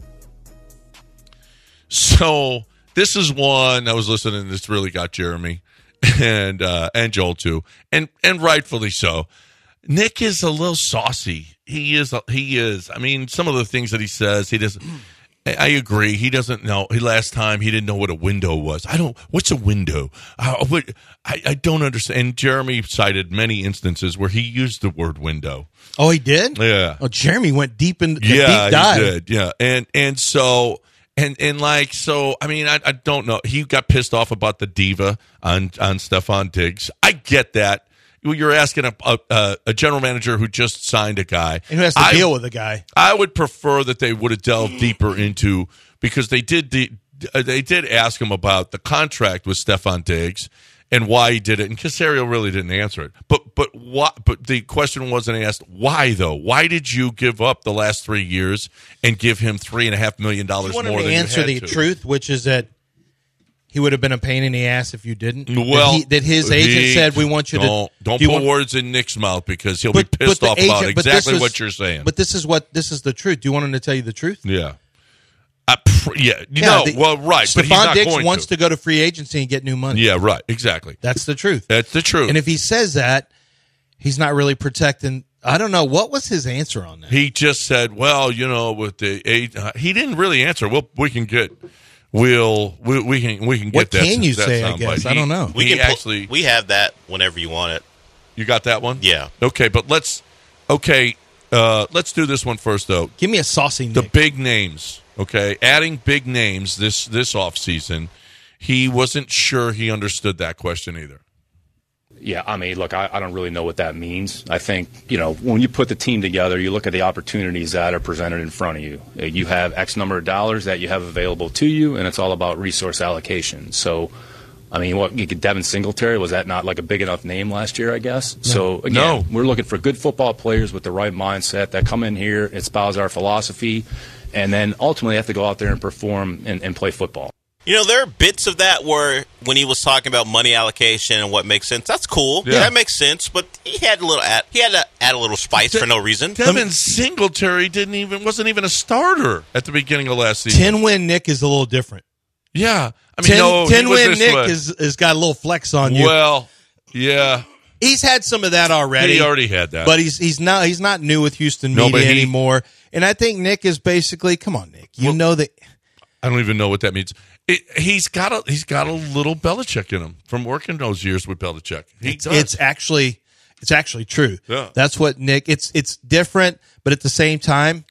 So this is one I was listening. This really got Jeremy and uh, and Joel too, and and rightfully so. Nick is a little saucy. He is. He is. I mean, some of the things that he says, he doesn't. I agree. He doesn't know. He last time he didn't know what a window was. I don't. What's a window? Uh, what, I, I don't understand. And Jeremy cited many instances where he used the word window. Oh, he did? Yeah. Oh, Jeremy went deep in. Yeah, deep dive. he did. Yeah, and and so and and like so. I mean, I, I don't know. He got pissed off about the diva on on Stephon Diggs. I get that. You're asking a, a a general manager who just signed a guy and who has to I, deal with a guy. I would prefer that they would have delved deeper into, because they did the, they did ask him about the contract with Stephon Diggs and why he did it, and Caserio really didn't answer it. But but what? But the question wasn't asked why though. Why did you give up the last three years and give him three and a half million dollars more than you answer had the to? truth, which is that he would have been a pain in the ass if you didn't. Well, that, he, that his agent he, said, "We want you to don't, don't do you put want, words in Nick's mouth because he'll but, be pissed but off agent, about exactly was, what you're saying." But this is what this is the truth. Do you want him to tell you the truth? Yeah. Uh, pr- yeah. Yeah, no. the, well, right. But he's Stephon not Diggs going wants to. to go to free agency and get new money. Yeah. Right. Exactly. That's the truth. That's the truth. And if he says that, he's not really protecting. I don't know. What was his answer on that? He just said, "Well, you know, with the eight, uh, he didn't really answer. Well, we can get." We'll we, we can we can get what that. can you that say? I soundbite. guess He, I don't know. We he can pull- actually we have that whenever you want it. You got that one? Yeah. Okay, but let's okay. Uh, let's do this one first, though. Give me a saucy Nick. The big names. Okay, adding big names this this offseason. He wasn't sure he understood that question either. Yeah, I mean, look, I, I don't really know what that means. I think, you know, when you put the team together, you look at the opportunities that are presented in front of you. Uh, You have X number of dollars that you have available to you, and it's all about resource allocation. So, I mean, what you get Devin Singletary, was that not like a big enough name last year, I guess? No. So, again, No. we're looking for good football players with the right mindset that come in here, espouse our philosophy, and then ultimately have to go out there and perform and, and play football. You know, there are bits of that where when he was talking about money allocation and what makes sense, that's cool. Yeah. Yeah, that makes sense. But he had a little add, he had to add a little spice De- for no reason. Devin Singletary didn't even wasn't even a starter at the beginning of last season. ten win Nick is a little different. Yeah, I mean, ten, no, ten he was win this Nick way. is has got a little flex on you. Well, yeah, he's had some of that already. he already had that. But he's he's not he's not new with Houston No, media but he- anymore. And I think Nick is basically, come on, Nick. You Well, know that I don't even know what that means. It, he's got a he's got a little Belichick in him from working those years with Belichick. He it's, does. it's actually it's actually true. Yeah. That's what Nick. It's it's different, but at the same time,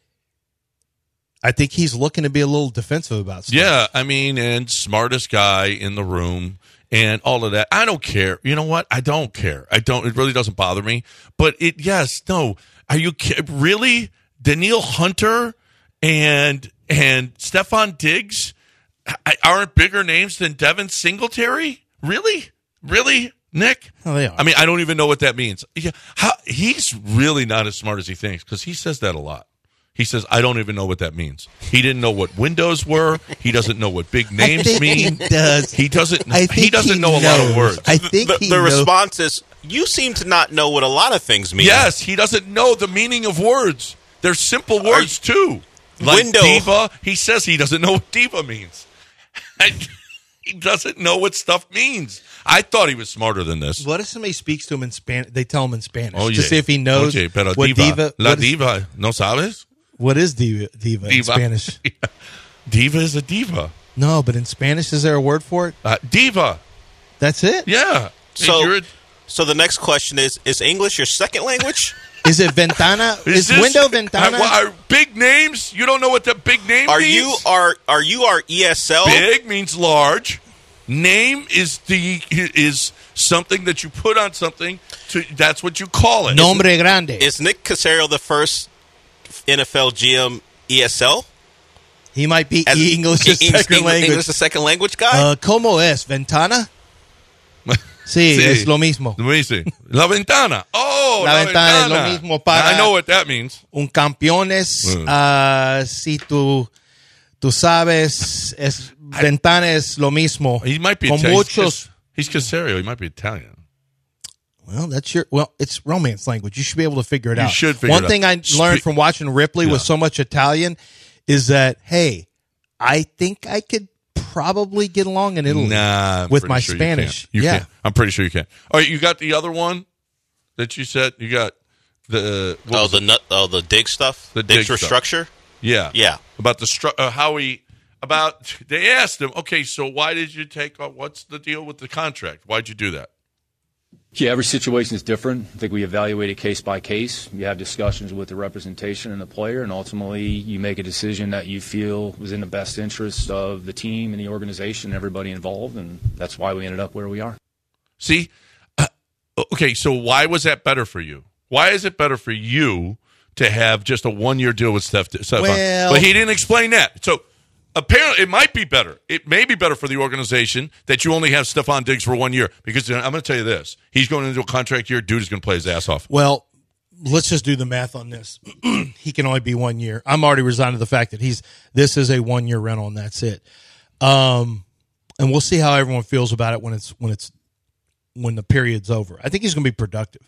I think he's looking to be a little defensive about stuff. Yeah, I mean, and smartest guy in the room and all of that. I don't care. You know what? I don't care. I don't. It really doesn't bother me. But it, yes, no. Are you ki- really Daniil Hunter and and Stephon Diggs I- aren't bigger names than Devin Singletary? Really, really, Nick? Oh, they are. I mean, I don't even know what that means. Yeah, how, he's really not as smart as he thinks because he says that a lot. He says, I don't even know what that means. He didn't know what windows were. He doesn't know what big names think mean. he does. He doesn't I think he doesn't he know a lot of knows. words. I think The, he the knows. response is, you seem to not know what a lot of things mean. Yes, he doesn't know the meaning of words. They're simple words too. Like Window. diva, he says he doesn't know what diva means. And he doesn't know what stuff means. I thought he was smarter than this. What if somebody speaks to him in Spanish? They tell him in Spanish Oye, to see if he knows oye, pero what diva, diva. La what is- diva, ¿no sabes? What is diva, diva, in Diva. Spanish? Diva is a diva. No, but in Spanish, is there a word for it? Uh, diva. That's it. Yeah. So, You're a- so the next question is, is English your second language? Is it ventana? is this- window ventana? Are, are big names? You don't know what the big name Are means? you are are you our E S L? Big means large. Name is the is something that you put on something. To that's what you call it. Nombre grande. Is Nick Caserio the first N F L G M E S L? He might be As- English as English- second English- language. English the second language guy? Uh, ¿Cómo es? ¿Ventana? Sí, Sí. es lo mismo. Let me see. La ventana. Oh, La la, ventana es lo ventana. mismo para- I know what that means. Un campeones, Mm. ah, si tú, tú sabes, es, ventana es lo mismo. He might be Con Italian. muchos. He's Caserio. He might be Italian. Well, that's your well. It's romance language. You should be able to figure it You out. should figure One it thing out. I learned Spe- from watching Ripley Yeah. with so much Italian is that hey, I think I could probably get along in Italy Nah, I'm with pretty my sure you Spanish. can't. You yeah, can't. I'm pretty sure you can. All right, you got the other one that you said. You got the what Oh, was the it? nut, oh, the dig stuff, The dig dig for stuff. structure. Yeah, Yeah. About the stru- uh, how he about. They asked him, okay, so why did you take? Uh, what's the deal with the contract? Why'd you do that? Yeah, every situation is different. I think we evaluate it case by case. You have discussions with the representation and the player, and ultimately you make a decision that you feel was in the best interest of the team and the organization and everybody involved, and that's why we ended up where we are. See, uh, okay, so why was that better for you? Why is it better for you to have just a one-year deal with Steph? Steph Well- but he didn't explain that. So apparently, it might be better. It may be better for the organization that you only have Stephon Diggs for one year. Because I'm going to tell you this: he's going into a contract year. Dude is going to play his ass off. Well, let's just do the math on this. He can only be one year. I'm already resigned to the fact that he's this is a one year rental and that's it. Um, and we'll see how everyone feels about it when it's when it's when the period's over. I think he's going to be productive.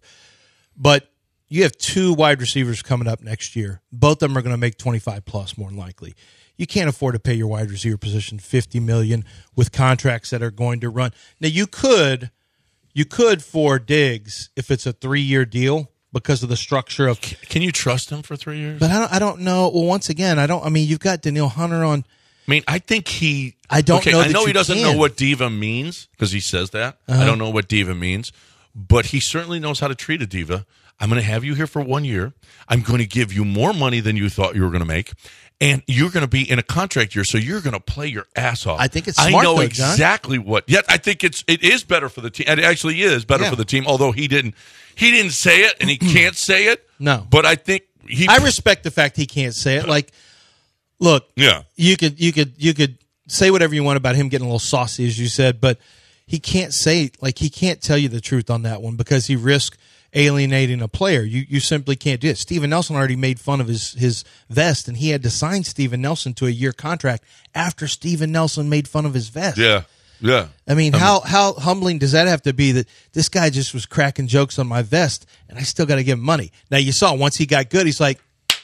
But you have two wide receivers coming up next year. Both of them are going to make twenty-five plus more than likely. You can't afford to pay your wide receiver position fifty million dollars with contracts that are going to run. Now you could you could for Diggs if it's a three-year deal because of the structure of Can you trust him for three years? But I don't I don't know. Well, once again, I don't I mean, you've got Danielle Hunter on I mean, I think he. I don't okay, know I that know you he doesn't can. know what diva means because he says that. Uh-huh. I don't know what diva means, but he certainly knows how to treat a diva. I'm going to have you here for one year. I'm going to give you more money than you thought you were going to make, and you're going to be in a contract year, so you're going to play your ass off. I think it's I smart, know though, John. exactly what. Yeah, I think it's it is better for the team. It actually is better Yeah. for the team. Although he didn't he didn't say it, and he can't say it. No. but I think he. I respect the fact he can't say it. Like, look, Yeah. you could you could you could say whatever you want about him getting a little saucy, as you said, but he can't say like he can't tell you the truth on that one because he risks alienating a player. You you simply can't do it. Steven Nelson already made fun of his his vest, and he had to sign Steven Nelson to a year contract after Steven Nelson made fun of his vest. Yeah, yeah. I mean, how how humbling does that have to be that this guy just was cracking jokes on my vest and I still got to give him money? Now, you saw once he got good, he's like,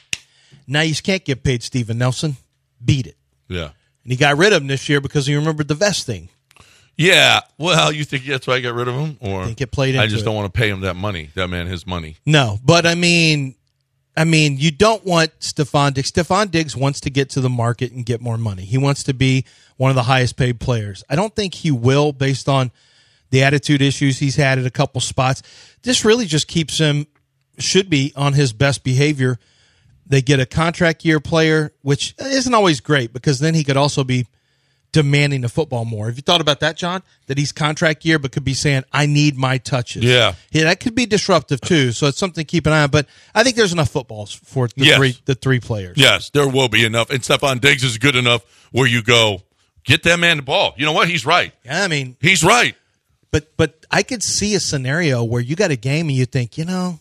now you can't get paid, Steven Nelson. Beat it. Yeah. And he got rid of him this year because he remembered the vest thing. Yeah. Well, you think that's why I got rid of him? Or I think it played I into just it. don't want to pay him that money, that man his money. No, but I mean, I mean, you don't want Stephon Diggs. Stephon Diggs wants to get to the market and get more money. He wants to be one of the highest paid players. I don't think he will based on the attitude issues he's had at a couple spots. This really just keeps him, should be on his best behavior. They get a contract year player, which isn't always great because then he could also be demanding the football more. Have you thought about that, John? That he's contract year, but could be saying, I need my touches. Yeah. Yeah, that could be disruptive too. So it's something to keep an eye on. But I think there's enough footballs for the Yes. three the three players. Yes, there will be enough. And Stephon Diggs is good enough where you go, get that man the ball. You know what? He's right. Yeah, I mean, He's right. but but I could see a scenario where you got a game and you think, you know,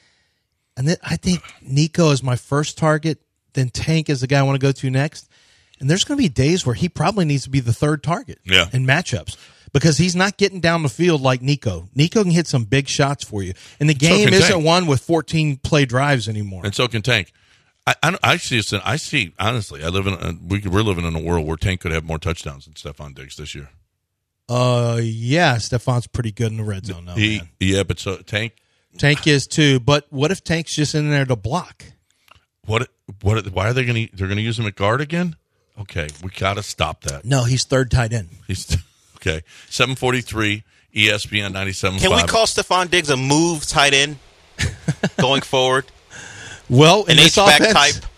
and then I think Nico is my first target, then Tank is the guy I want to go to next. And there's going to be days where he probably needs to be the third target Yeah. in matchups because he's not getting down the field like Nico. Nico can hit some big shots for you. And the So game can isn't Tank. won with fourteen play drives anymore. And so can Tank. I, I, I see. us- I see. Honestly, I live in. A, we, we're living in a world where Tank could have more touchdowns than Stephon Diggs this year. Uh, yeah, Stefan's pretty good in the red zone now, he, man. yeah, but so Tank. Tank is too, but what if Tank's just in there to block? What? What? Why are they going to? They're going to use him at guard again? Okay, we got to stop that. No, he's third tight end. He's okay. Seven forty three. E S P N ninety seven. Can we call Stephon Diggs a move tight end going forward? Well, in An this H-back offense, type?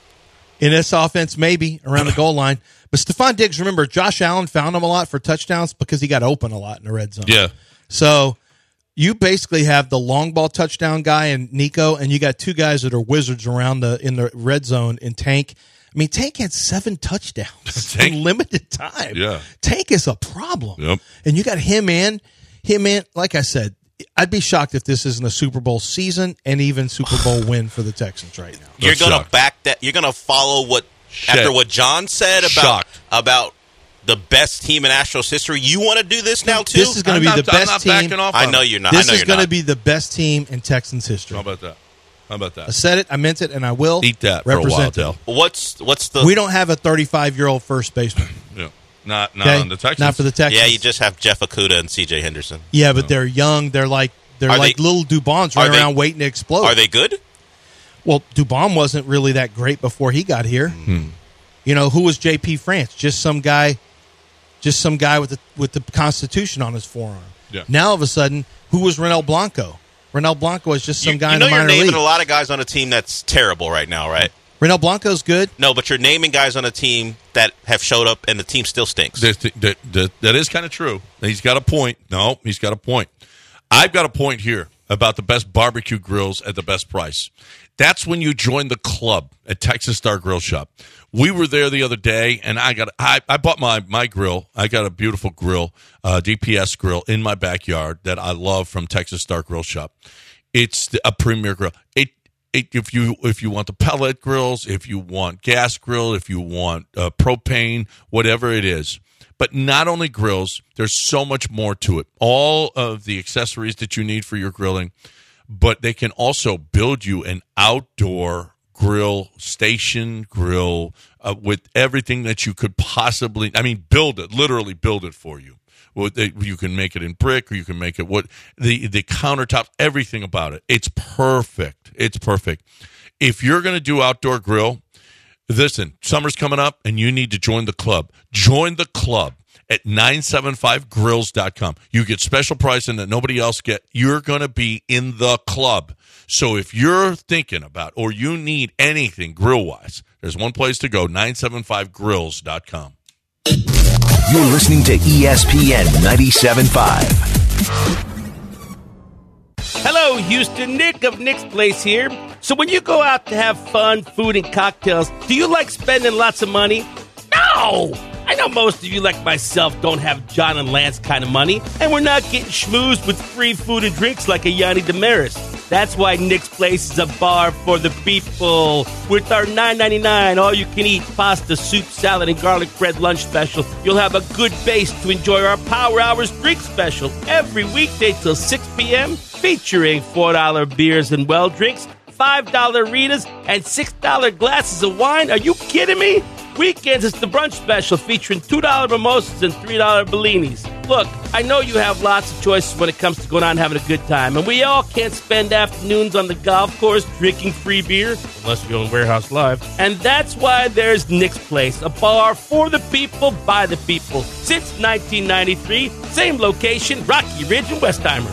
in this offense, maybe around the goal line. But Stephon Diggs, remember, Josh Allen found him a lot for touchdowns because he got open a lot in the red zone. Yeah. So you basically have the long ball touchdown guy and Nico, and you got two guys that are wizards around the in the red zone in Tank. I mean, Tank had seven touchdowns Tank- in limited time. Yeah. Tank is a problem. Yep. And you got him in, him in. Like I said, I'd be shocked if this isn't a Super Bowl season and even Super Bowl win for the Texans right now. You're That's going to shocked. back that. You're going to follow what Shit. after what John said about Shocked. about the best team in Astros history. You want to do this now too? This is going to be not, the I'm best not team. backing off I on know it. you're not. This I know is you're going to not. be the best team in Texans history. How about that? How about that? I said it. I meant it, and I will Eat that for a while, represent Dale. What's what's the? We don't have a thirty-five-year-old first baseman. Yeah. Not not Okay? on the Texans. Not for the Texans. Yeah, you just have Jeff Okuda and C J Henderson. Yeah, but they're young. They're like they're Are like they- little Dubons are running they- around waiting to explode. Are they good? Well, Dubon wasn't really that great before he got here. Hmm. You know, who was J P France? Just some guy, just some guy with the with the Constitution on his forearm. Yeah. Now all of a sudden, who was Renel Blanco? Renel Blanco is just some you, guy you in know the you're minor naming league. a lot of guys on a team that's terrible right now, right? Renel Blanco's good. No, but you're naming guys on a team that have showed up and the team still stinks. That, that, that, that is kind of true. He's got a point. No, he's got a point. I've got a point here about the best barbecue grills at the best price. That's when you join the club at Texas Star Grill Shop. We were there the other day, and I got I, I bought my, my grill. I got a beautiful grill, uh, D P S grill in my backyard that I love from Texas Star Grill Shop. It's the, a premier grill. It, it if you if you want the pellet grills, if you want gas grill, if you want uh, propane, whatever it is. But not only grills, there's so much more to it. All of the accessories that you need for your grilling, but they can also build you an outdoor grill station, grill uh, with everything that you could possibly, I mean, build it, literally build it for you. Well, they, you can make it in brick, or you can make it what the the countertops, everything about it. It's perfect. It's perfect. If you're going to do outdoor grill, listen, summer's coming up, and you need to join the club. Join the club at nine seven five grills dot com. You get special pricing that nobody else get. You're going to be in the club. So if you're thinking about or you need anything grill-wise, there's one place to go, nine seven five grills dot com. You're listening to E S P N ninety-seven point five. Hello, Houston. Nick of Nick's Place here. So when you go out to have fun, food, and cocktails, do you like spending lots of money? No! I know most of you, like myself, don't have John and Lance kind of money, and we're not getting schmoozed with free food and drinks like a Yanni Damaris. That's why Nick's Place is a bar for the people. With our nine ninety-nine all-you-can-eat pasta, soup, salad, and garlic bread lunch special, you'll have a good base to enjoy our Power Hours drink special every weekday till six p.m., featuring four dollar beers and well drinks, five dollar Ritas, and six dollar glasses of wine. Are you kidding me? Weekends, it's the brunch special featuring two dollar mimosas and three dollar Bellinis. Look, I know you have lots of choices when it comes to going out and having a good time, and we all can't spend afternoons on the golf course drinking free beer, unless we own Warehouse Live. And that's why there's Nick's Place, a bar for the people, by the people. Since nineteen ninety-three, same location, Rocky Ridge and Westheimer.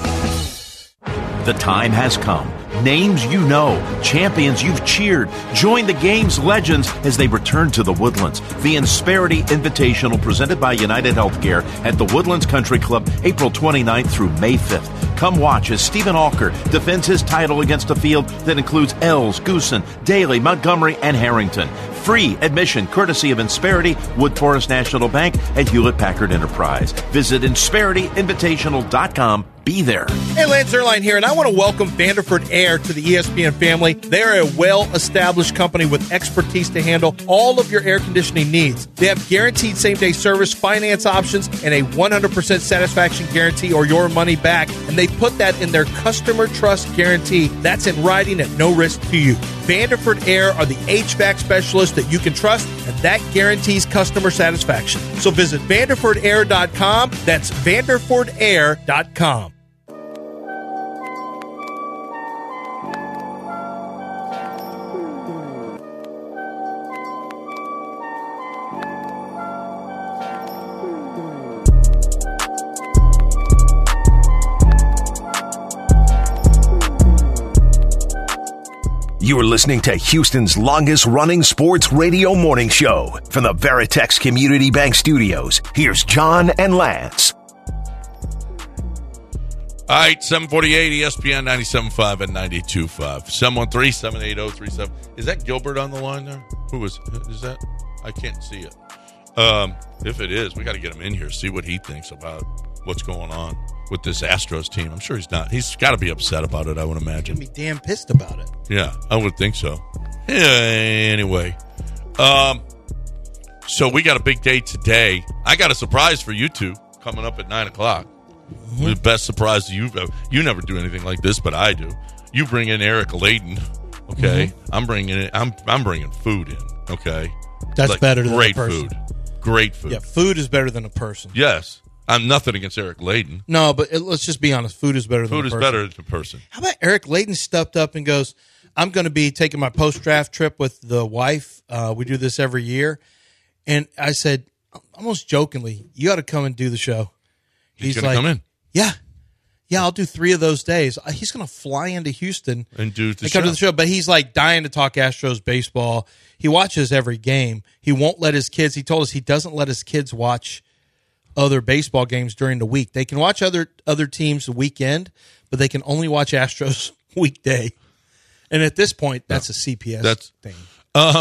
The time has come. Names you know, champions you've cheered. Join the game's legends as they return to the Woodlands. The Insperity Invitational presented by United Healthcare at the Woodlands Country Club, April twenty-ninth through May fifth. Come watch as Stephen Alker defends his title against a field that includes Els, Goosen, Daly, Montgomery, and Harrington. Free admission courtesy of Insperity, Wood Forest National Bank, and Hewlett-Packard Enterprise. Visit insperity invitational dot com. Be there. Hey, Lance Erline here, and I want to welcome Vanderford Air to the E S P N family. They are a well-established company with expertise to handle all of your air conditioning needs. They have guaranteed same-day service, finance options, and a one hundred percent satisfaction guarantee or your money back, and they put that in their customer trust guarantee. That's in writing at no risk to you. Vanderford Air are the H V A C specialists that you can trust, and that guarantees customer satisfaction. So visit vanderford air dot com. That's vanderford air dot com. You are listening to Houston's longest-running sports radio morning show. From the Veritex Community Bank Studios, here's John and Lance. All right, seven forty-eight, E S P N ninety-seven point five and ninety-two point five. seven one three, seven eight zero, three seven. Is that Gilbert on the line there? Who is, is that? I can't see it. Um, if it is, we got to get him in here, see what he thinks about what's going on with this Astros team. I'm sure he's not. He's got to be upset about it, I would imagine. He'd be damn pissed about it. Yeah, I would think so. Yeah, anyway. Um, So we got a big day today. I got a surprise for you two coming up at nine o'clock. Mm-hmm. The best surprise you've ever. You never do anything like this, but I do. You bring in Eric Layden. Okay, Mm-hmm. I'm bringing it. I'm I'm bringing food in. Okay, That's Like, better than great a person. food. Great food. Yeah, food is better than a person. Yes, I'm nothing against Eric Layden. No, but it, let's just be honest. Food is better than Food a is person. better than a person. How about Eric Layden stepped up and goes, I'm going to be taking my post-draft trip with the wife. Uh, we do this every year. And I said, almost jokingly, you ought to come and do the show. He's, He's going to like, come in. Yeah. Yeah, I'll do three of those days. Uh, He's going to fly into Houston and do the and come show. to the show. But he's like dying to talk Astros baseball. He watches every game. He won't let his kids, he told us he doesn't let his kids watch other baseball games during the week. They can watch other other teams the weekend, but they can only watch Astros weekday. And at this point, that's a C P S That's thing. Um,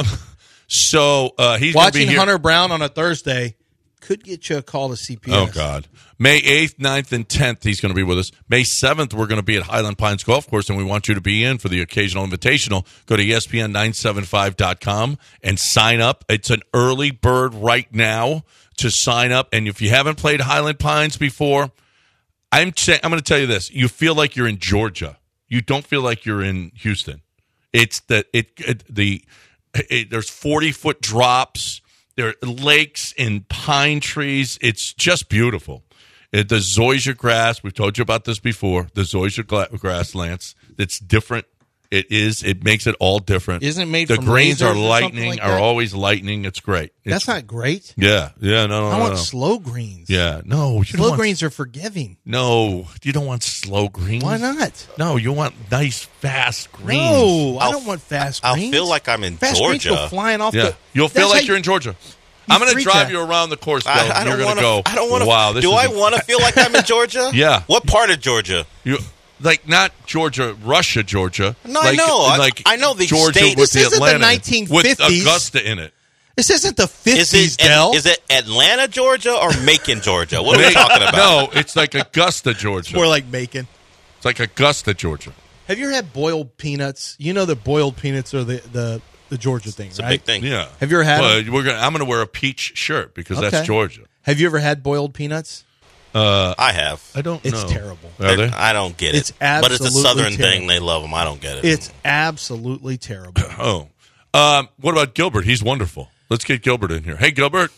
so uh, he's going to be Watching here. Hunter Brown on a Thursday could get you a call to C P S. Oh, God. May eighth, ninth, and tenth, he's going to be with us. May seventh, we're going to be at Highland Pines Golf Course, and we want you to be in for the occasional invitational. Go to E S P N nine seventy-five dot com and sign up. It's an early bird right now to sign up. And if you haven't played Highland Pines before, I'm, ch- I'm going to tell you this. You feel like you're in Georgia. You don't feel like you're in Houston. It's the it, it the it, there's forty foot drops. There are lakes and pine trees. It's just beautiful. It, the zoysia grass. We've told you about this before. The zoysia gla- grass, Lance. It's different. It is. It makes it all different. Isn't it made the from grains lasers are or something lightning. like are that? always lightning. It's great. It's, That's not great. Yeah. Yeah. No. No. I no, want no. slow greens. Yeah. No. You Slow don't want, greens are forgiving. No. You don't want slow greens. Why not? No. You want nice, fast greens. No, I don't want fast I'll greens. feel like I'm in fast greens Georgia. go flying off Yeah. the. You'll feel That's like how you're in Georgia. I'm going to freak drive that. you around the course, Bill. I, I and you're don't going to want go. to. I don't want to. Wow. This do is I a- want to feel like I'm in Georgia? Yeah. What part of Georgia? You like not Georgia, Russia, Georgia. No, I like, know. I- Like I know the Georgia state. with This the isn't the Atlanta nineteen with fifties. Augusta in it. This isn't the Is fifties, it? Del. Is it Atlanta, Georgia, or Macon, Georgia? What are we They- talking about? No, it's like Augusta, Georgia. More like Macon. It's like Augusta, Georgia. Have you ever had boiled peanuts? You know that boiled peanuts are the the, the Georgia thing, It's right? a big thing. Yeah. Have you ever had Well, them? we're gonna, I'm going to wear a peach shirt because Okay. that's Georgia. Have you ever had boiled peanuts? Uh, I have. I don't It's know. terrible. Are they? I don't get it. It's but it's a absolutely southern terrible. thing. They love them. I don't get it. It's absolutely terrible. Oh. Um, what about Gilbert? He's wonderful. Let's get Gilbert in here. Hey, Gilbert.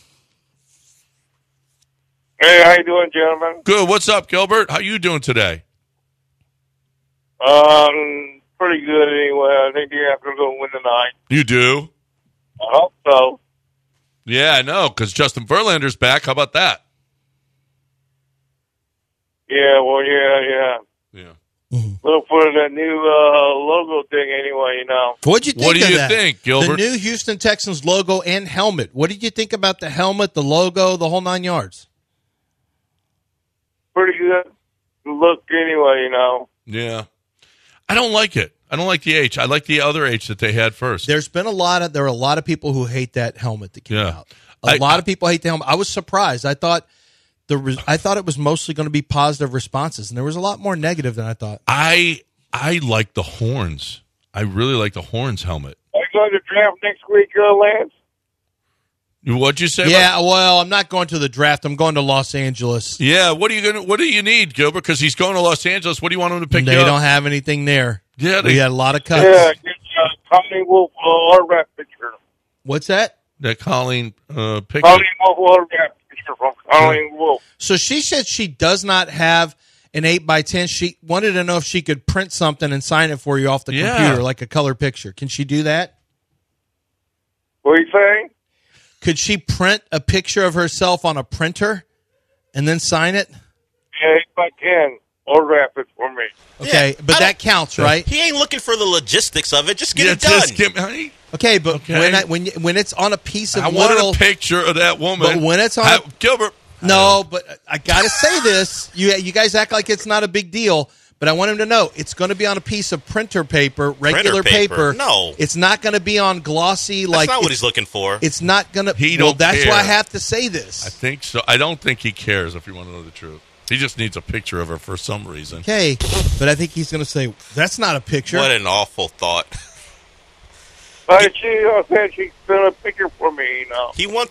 Hey, how you doing, gentlemen? Good. What's up, Gilbert? How you doing today? Um, pretty good anyway. I think you're going to win tonight. You do? I hope so. Yeah, I know, because Justin Verlander's back. How about that? Yeah, well, yeah, yeah. Yeah. Look for that new uh, logo thing anyway, you know. What'd you think What do of you that? think, Gilbert? The new Houston Texans logo and helmet. What did you think about the helmet, the logo, the whole nine yards? Pretty good look anyway, you know. Yeah. I don't like it. I don't like the H. I like the other H that they had first. There's been a lot of there are a lot of people who hate that helmet that came Yeah. out. A I- lot of people hate the helmet. I was surprised. I thought the re- I thought it was mostly going to be positive responses, and there was a lot more negative than I thought. I I like the horns. I really like the horns helmet. Are you going to draft next week, uh, Lance? What'd you say? Yeah, about- well, I'm not going to the draft. I'm going to Los Angeles. yeah. What are you gonna? What do you need, Gilbert? Because he's going to Los Angeles. What do you want him to pick They you up? don't have anything there. Yeah, we they- had a lot of cuts. Yeah, get uh, Colleen Wolf uh, autograph picture. What's that? That Colleen uh, picture. Colleen Wolf autograph picture from Colleen Wolf. So she said she does not have an eight by ten. She wanted to know if she could print something and sign it for you off the Yeah. computer, like a color picture. Can she do that? What are you saying? Could she print a picture of herself on a printer and then sign it? Yeah, eight by ten. Autograph it for me. Okay, but I that don't- counts, right? He ain't looking for the logistics of it. Just get Yeah, it done. just give me. honey, Okay, but Okay. when I, when you, when it's on a piece of I wanted literal, a picture of that woman. but when it's on I- a, Gilbert. no, but I gotta say this. You you guys act like it's not a big deal, but I want him to know it's going to be on a piece of printer paper, regular paper. No. it's not going to be on glossy That's like. not what it's- he's looking for. It's not going to. He well, don't that's care. why I have to say this. I think so. I don't think he cares. If you want to know the truth, he just needs a picture of her for some reason. Okay, but I think he's going to say that's not a picture. What an awful thought. But she uh, said she sent a picture for me, you know. He wants a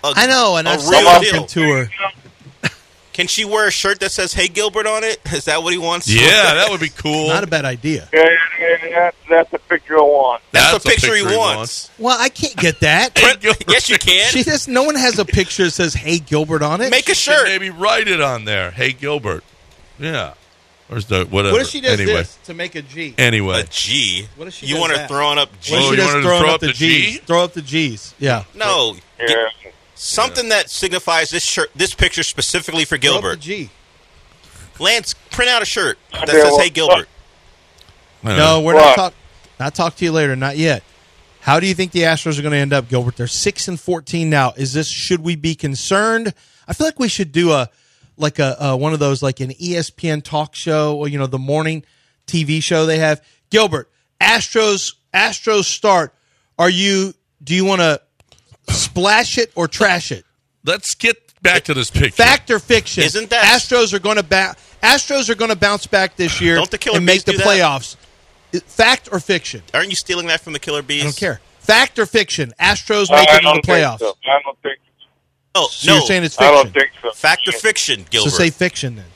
a I know, and a I real said deal. something to her. Can she wear a shirt that says "Hey Gilbert" on it? Is that what he wants? Yeah, that would be cool. Not a bad idea. Yeah, yeah, yeah, that's, that's the picture I want. That's, That's the a picture, picture he he wants. Well, I can't get that. Yes, you can. She says no one has a picture that says "Hey Gilbert" on it. Make a Can shirt. maybe write it on there. Hey, Gilbert. Yeah. Where's the whatever? What if she does anyway. this to make a G? Anyway. A G. What if she You does want her that? throwing up G? What if Oh, she you does want her to throwing throw up up the the G's? G? Throw up the G's. Yeah. No. Yeah. Get something that signifies this shirt, this picture specifically for Throw up Gilbert. the G. Lance, print out a shirt that Yeah, says well, "Hey Gilbert." No, we're What? not talk. Not talk to you later. Not yet. How do you think the Astros are going to end up, Gilbert? They're six and fourteen now. Is this? Should we be concerned? I feel like we should do a like a, a one of those like an E S P N talk show, or you know the morning T V show they have. Gilbert, Astros Astros start. Are you? Do you want to splash it or trash it? Let's get back to this picture. Fact or fiction? Isn't that- Astros are going to ba- Astros are going to bounce back this year Don't the Killer and make Bees the do that? playoffs? Fact or fiction? Aren't you stealing that from the Killer Bees? I don't care. Fact or fiction? Astros I make it into don't the playoffs. think so. I don't think so. Oh So no, you're saying it's I fiction? don't think so. fact or fiction, So Gilbert. say fiction then.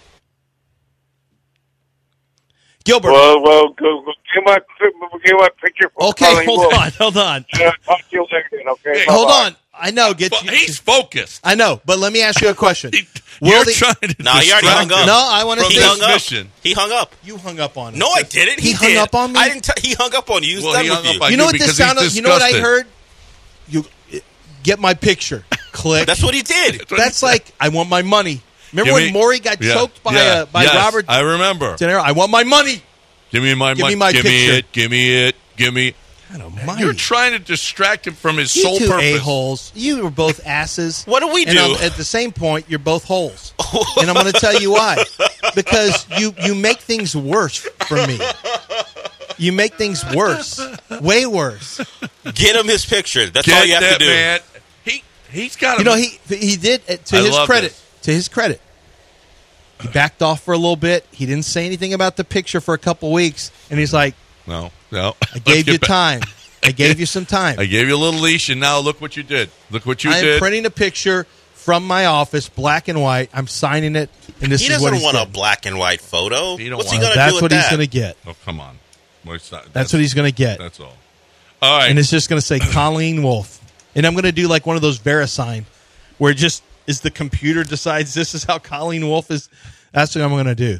Gilbert. Well, well, go, go, give my give my picture. For Okay, Colleen hold Wolf. on, hold on. Yeah, talk to you later. then, Okay, Hey, Hold Bye-bye. on. I know. Get But you. he's focused. I know, but let me ask you a question. You're Will the- trying to Nah, he already distract hung up. him No, I want to from he see. hung this up. mission. He hung up. You hung up on him. No, I didn't. He, He hung did. up on me? I didn't. T- he hung up on you. He was Well, done he with hung you. up on You know you what because this he's sounded? You know what I disgusted. heard? You get my picture. Click. That's what he did. That's like I want my money. Remember Give when me- Maury got yeah, choked by yeah, uh, by yes, Robert I remember. De Niro? I want my money. Give me my Give mon- me my give picture. me it. Give me it. Give me. I don't mind. You're trying to distract him from his You sole two purpose. a-holes. You were both asses. What do we And do? um, at the same point, you're both holes. And I'm going to tell you why. Because you, you make things worse for me. You make things worse. Way worse. Get him his picture. That's Get all you have that to do. man. He he's got. You know, he he did, uh, to I his love credit, this. to his credit, he backed off for a little bit. He didn't say anything about the picture for a couple weeks. And he's like, No, no. I gave you time. I gave you some time. I gave you a little leash, and now look what you did. Look what you I am did. printing a picture from my office, black and white. I'm signing it, and this He is doesn't what he's want doing. a black and white photo. He don't What's he want going it. to That's do with what that? he's going to get. Oh, come on. Well, it's not- That's what he's going to get. That's all. All right. And it's just going to say Colleen Wolf. And I'm going to do like one of those VeriSign where it just is the computer decides this is how Colleen Wolf is. That's what I'm going to do.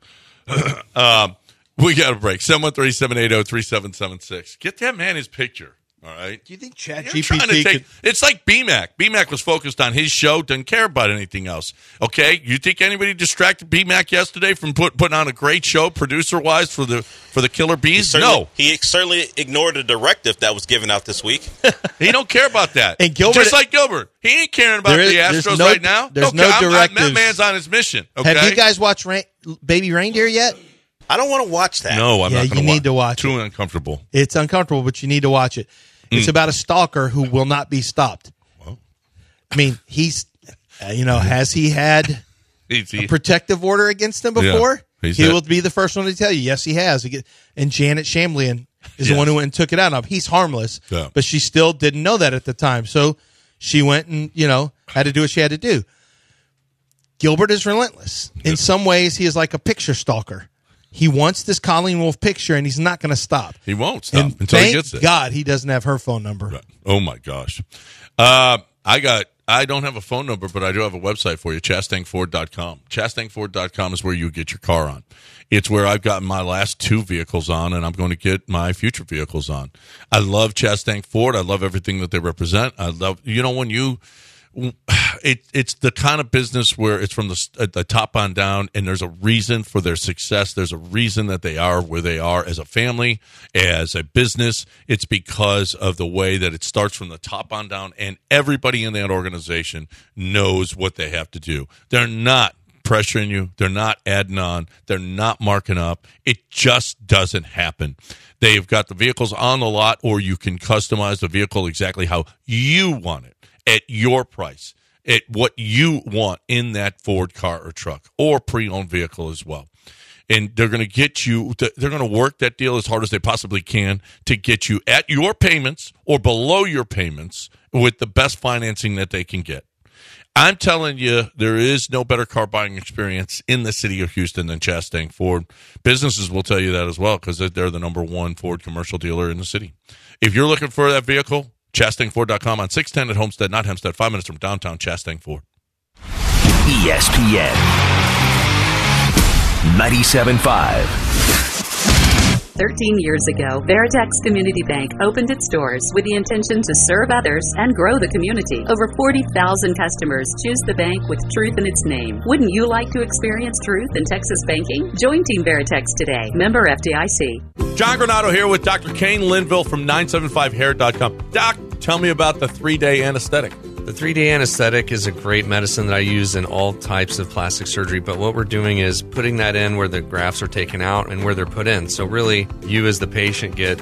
um, we got a break. seven one three, seven eight zero, three seven seven six. Get that man his picture. All right. Do you think You're ChatGPT trying to take, could... it's like B Mac. B Mac was focused on his show, doesn't care about anything else. Okay, you think anybody distracted B Mac yesterday from put, putting on a great show, producer wise, for the for the Killer He Bees? certainly, No, he certainly ignored a directive that was given out this week. he don't care about that. And Gilbert- just like Gilbert, he ain't caring about There is- the there's Astros no- right now. there's Okay, no I'm- I'm- directives. that man's on his mission. Okay, Have you guys watched Rain... Baby Reindeer yet? I don't want to watch that. No, I'm Yeah, not. Gonna you need to watch Too uncomfortable. It's uncomfortable, but you need to watch it. It's Mm. about a stalker who will not be stopped. Well. I mean, he's, uh, you know, has he had He's- a he- protective order against him Yeah. before? He's He had- will be the first one to tell you. Yes, he has. He get, and Janet Shamlian is the Yes. one who went and took it out. Now, he's harmless, Yeah. but she still didn't know that at the time. So she went and, you know, had to do what she had to do. Gilbert is relentless. In some ways, he is like a picture stalker. He wants this Colleen Wolf picture, and he's not going to stop. He won't stop And until he thank gets it. God he doesn't have her phone number. Right. Oh my gosh. Uh, I got I don't have a phone number, but I do have a website for you, Chastang Ford dot com. Chastang Ford dot com is where you get your car on. It's where I've gotten my last two vehicles on, and I'm going to get my future vehicles on. I love Chastang Ford. I love everything that they represent. I love, you know, when you it, it's the kind of business where it's from the, uh, the top on down, and there's a reason for their success. There's a reason that they are where they are as a family, as a business. It's because of the way that it starts from the top on down, and everybody in that organization knows what they have to do. They're not pressuring you. They're not adding on. They're not marking up. It just doesn't happen. They've got the vehicles on the lot, or you can customize the vehicle exactly how you want it, at your price, at what you want in that Ford car or truck or pre-owned vehicle as well. And they're going to get you, they're going to work that deal as hard as they possibly can to get you at your payments or below your payments with the best financing that they can get. I'm telling you, there is no better car buying experience in the city of Houston than Chastang Ford. Businesses will tell you that as well because they're the number one Ford commercial dealer in the city. If you're looking for that vehicle, Chastang Ford dot com on six ten at Homestead, not Hempstead, five minutes from downtown Chastang Ford. E S P N ninety-seven point five. Thirteen years ago, Veritex Community Bank opened its doors with the intention to serve others and grow the community. Over forty thousand customers choose the bank with truth in its name. Wouldn't you like to experience truth in Texas banking? Join Team Veritex today. Member F D I C. John Granado here with Doctor Kane Linville from nine seven five hair dot com. Doc, tell me about the three-day anesthetic. The three-day anesthetic is a great medicine that I use in all types of plastic surgery, but what we're doing is putting that in where the grafts are taken out and where they're put in. So really, you as the patient get